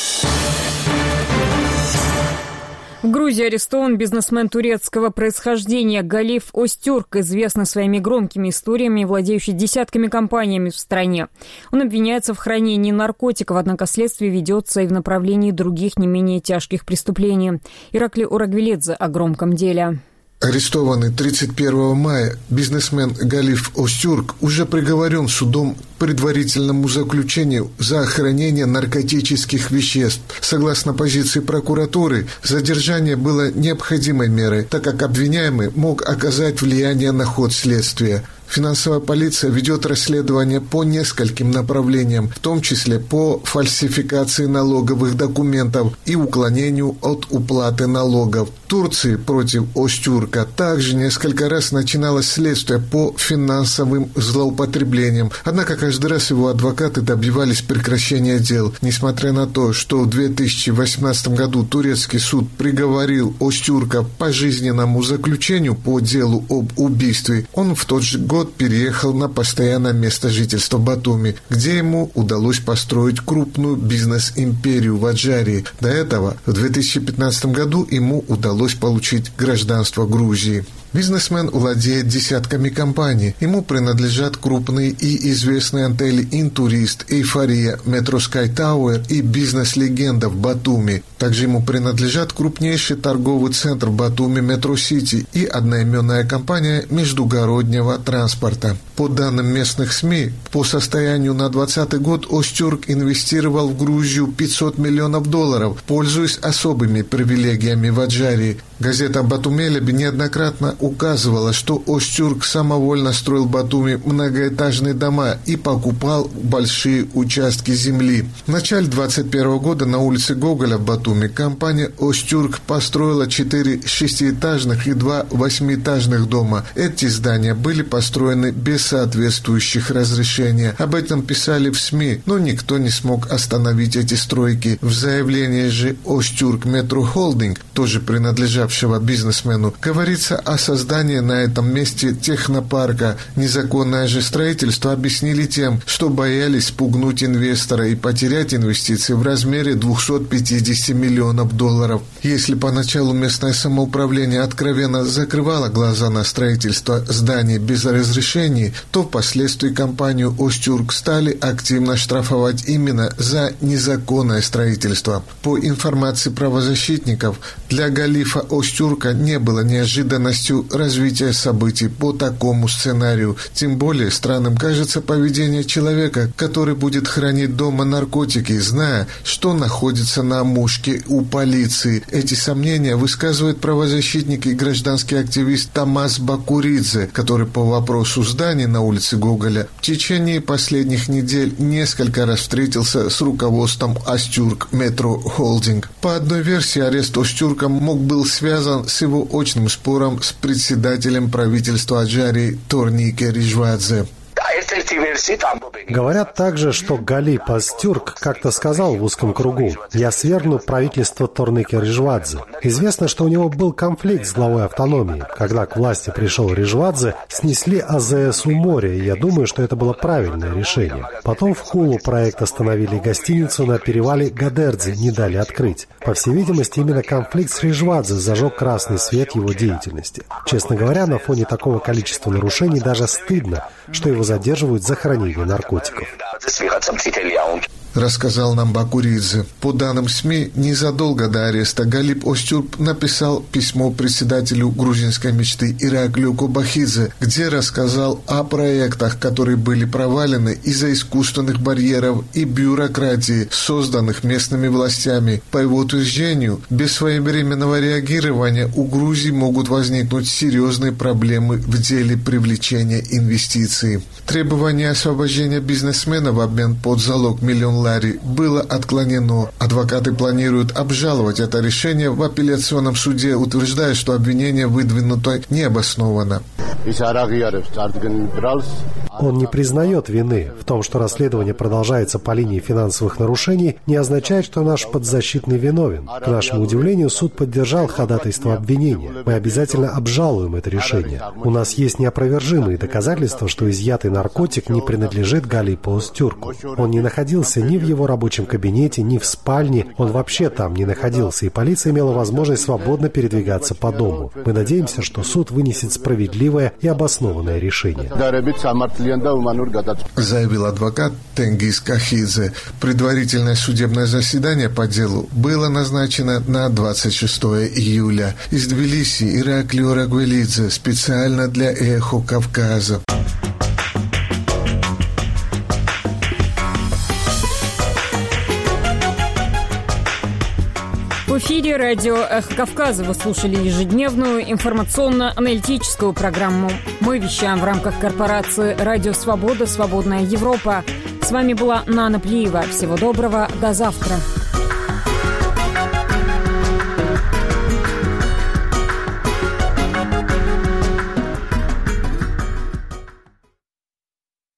В Грузии арестован бизнесмен турецкого происхождения Галиф Остюрк, известный своими громкими историями, владеющий десятками компаниями в стране. Он обвиняется в хранении наркотиков, однако следствие ведется и в направлении других не менее тяжких преступлений. Иракли Урагвелидзе о громком деле. Арестованный тридцать первого мая бизнесмен Галиф Остюрк уже приговорен судом к предварительному заключению за хранение наркотических веществ. Согласно позиции прокуратуры, задержание было необходимой мерой, так как обвиняемый мог оказать влияние на ход следствия. Финансовая полиция ведет расследование по нескольким направлениям, в том числе по фальсификации налоговых документов и уклонению от уплаты налогов. В Турции против Остюрка также несколько раз начиналось следствие по финансовым злоупотреблениям, однако каждый раз его адвокаты добивались прекращения дел. Несмотря на то, что в две тысячи восемнадцатом году турецкий суд приговорил Остюрка к пожизненному заключению по делу об убийстве, он в тот же год переехал на постоянное место жительства в Батуми, где ему удалось построить крупную бизнес-империю в Аджарии. До этого в две тысячи пятнадцатом году ему удалось получить гражданство Грузии. Бизнесмен владеет десятками компаний. Ему принадлежат крупные и известные отели «Интурист», «Эйфория», «Метро Скай Тауэр» и «Бизнес-легенда» в Батуми. Также ему принадлежат крупнейший торговый центр в Батуми «Метро Сити» и одноименная компания междугороднего транспорта. По данным местных СМИ, по состоянию на двадцатый год Остюрк инвестировал в Грузию пятьсот миллионов долларов, пользуясь особыми привилегиями в Аджарии. Газета «Батумелеби» неоднократно указывала, что Остюрк самовольно строил в Батуми многоэтажные дома и покупал большие участки земли. В начале двадцать первого года на улице Гоголя в Батуми компания Остюрк построила четыре шестиэтажных и два восьмиэтажных дома. Эти здания были построены без соответствующих разрешений. Об этом писали в СМИ, но никто не смог остановить эти стройки. В заявлении же Остюрк Метро Холдинг, тоже принадлежавшего бизнесмену, говорится о создании на этом месте технопарка. Незаконное же строительство объяснили тем, что боялись спугнуть инвестора и потерять инвестиции в размере двести пятьдесят миллионов долларов. Если поначалу местное самоуправление откровенно закрывало глаза на строительство зданий без разрешений, то впоследствии компанию Остюрк стали активно штрафовать именно за незаконное строительство. По информации правозащитников, для Галифа Остюрка не было неожиданностью развития событий по такому сценарию. Тем более странным кажется поведение человека, который будет хранить дома наркотики, зная, что находится на мушке у полиции. Эти сомнения высказывает правозащитник и гражданский активист Тамас Бакуридзе, который по вопросу зданий на улице Гоголя в течение последних недель несколько раз встретился с руководством Остюрк Метро Холдинг. По одной версии, арест Остюрка мог был связан с его очным спором с председателем правительства Аджарии Торнике Риджвадзе. Говорят также, что Галип Озтюрк как-то сказал в узком кругу: «Я свергну правительство Торники Режвадзе». Известно, что у него был конфликт с главой автономии. Когда к власти пришел Режвадзе, снесли А З С у моря, и я думаю, что это было правильное решение. Потом в Хулу проект остановили гостиницу на перевале Гадердзе, не дали открыть. По всей видимости, именно конфликт с Режвадзе зажег красный свет его деятельности. Честно говоря, на фоне такого количества нарушений даже стыдно, что его задерживают за хранение наркотиков. Рассказал нам Бакуридзе. По данным СМИ, незадолго до ареста Галип Озтюрк написал письмо председателю грузинской мечты Ираклию Кобахидзе, где рассказал о проектах, которые были провалены из-за искусственных барьеров и бюрократии, созданных местными властями. По его утверждению, без своевременного реагирования у Грузии могут возникнуть серьезные проблемы в деле привлечения инвестиций. Требование освобождения бизнесмена в обмен под залог миллион лари было отклонено. Адвокаты планируют обжаловать это решение в апелляционном суде, утверждая, что обвинение выдвинуто необоснованно. Он не признает вины. В том, что расследование продолжается по линии финансовых нарушений, не означает, что наш подзащитный виновен. К нашему удивлению, суд поддержал ходатайство обвинения. Мы обязательно обжалуем это решение. У нас есть неопровержимые доказательства, что изъятый наркотик не принадлежит Галипу Озтюрку. Он не находился ни в его рабочем кабинете, ни в спальне. Он вообще там не находился, и полиция имела возможность свободно передвигаться по дому. Мы надеемся, что суд вынесет справедливое и обоснованное решение. Заявил адвокат Тенгиз Кахидзе. Предварительное судебное заседание по делу было назначено на двадцать шестое июля. Из Тбилиси Ираклио Рагвелидзе специально для «Эхо Кавказа». В эфире радио «Эхо Кавказа». Вы слушали ежедневную информационно-аналитическую программу. Мы вещаем в рамках корпорации «Радио Свобода. Свободная Европа». С вами была Нана Плиева. Всего доброго. До завтра.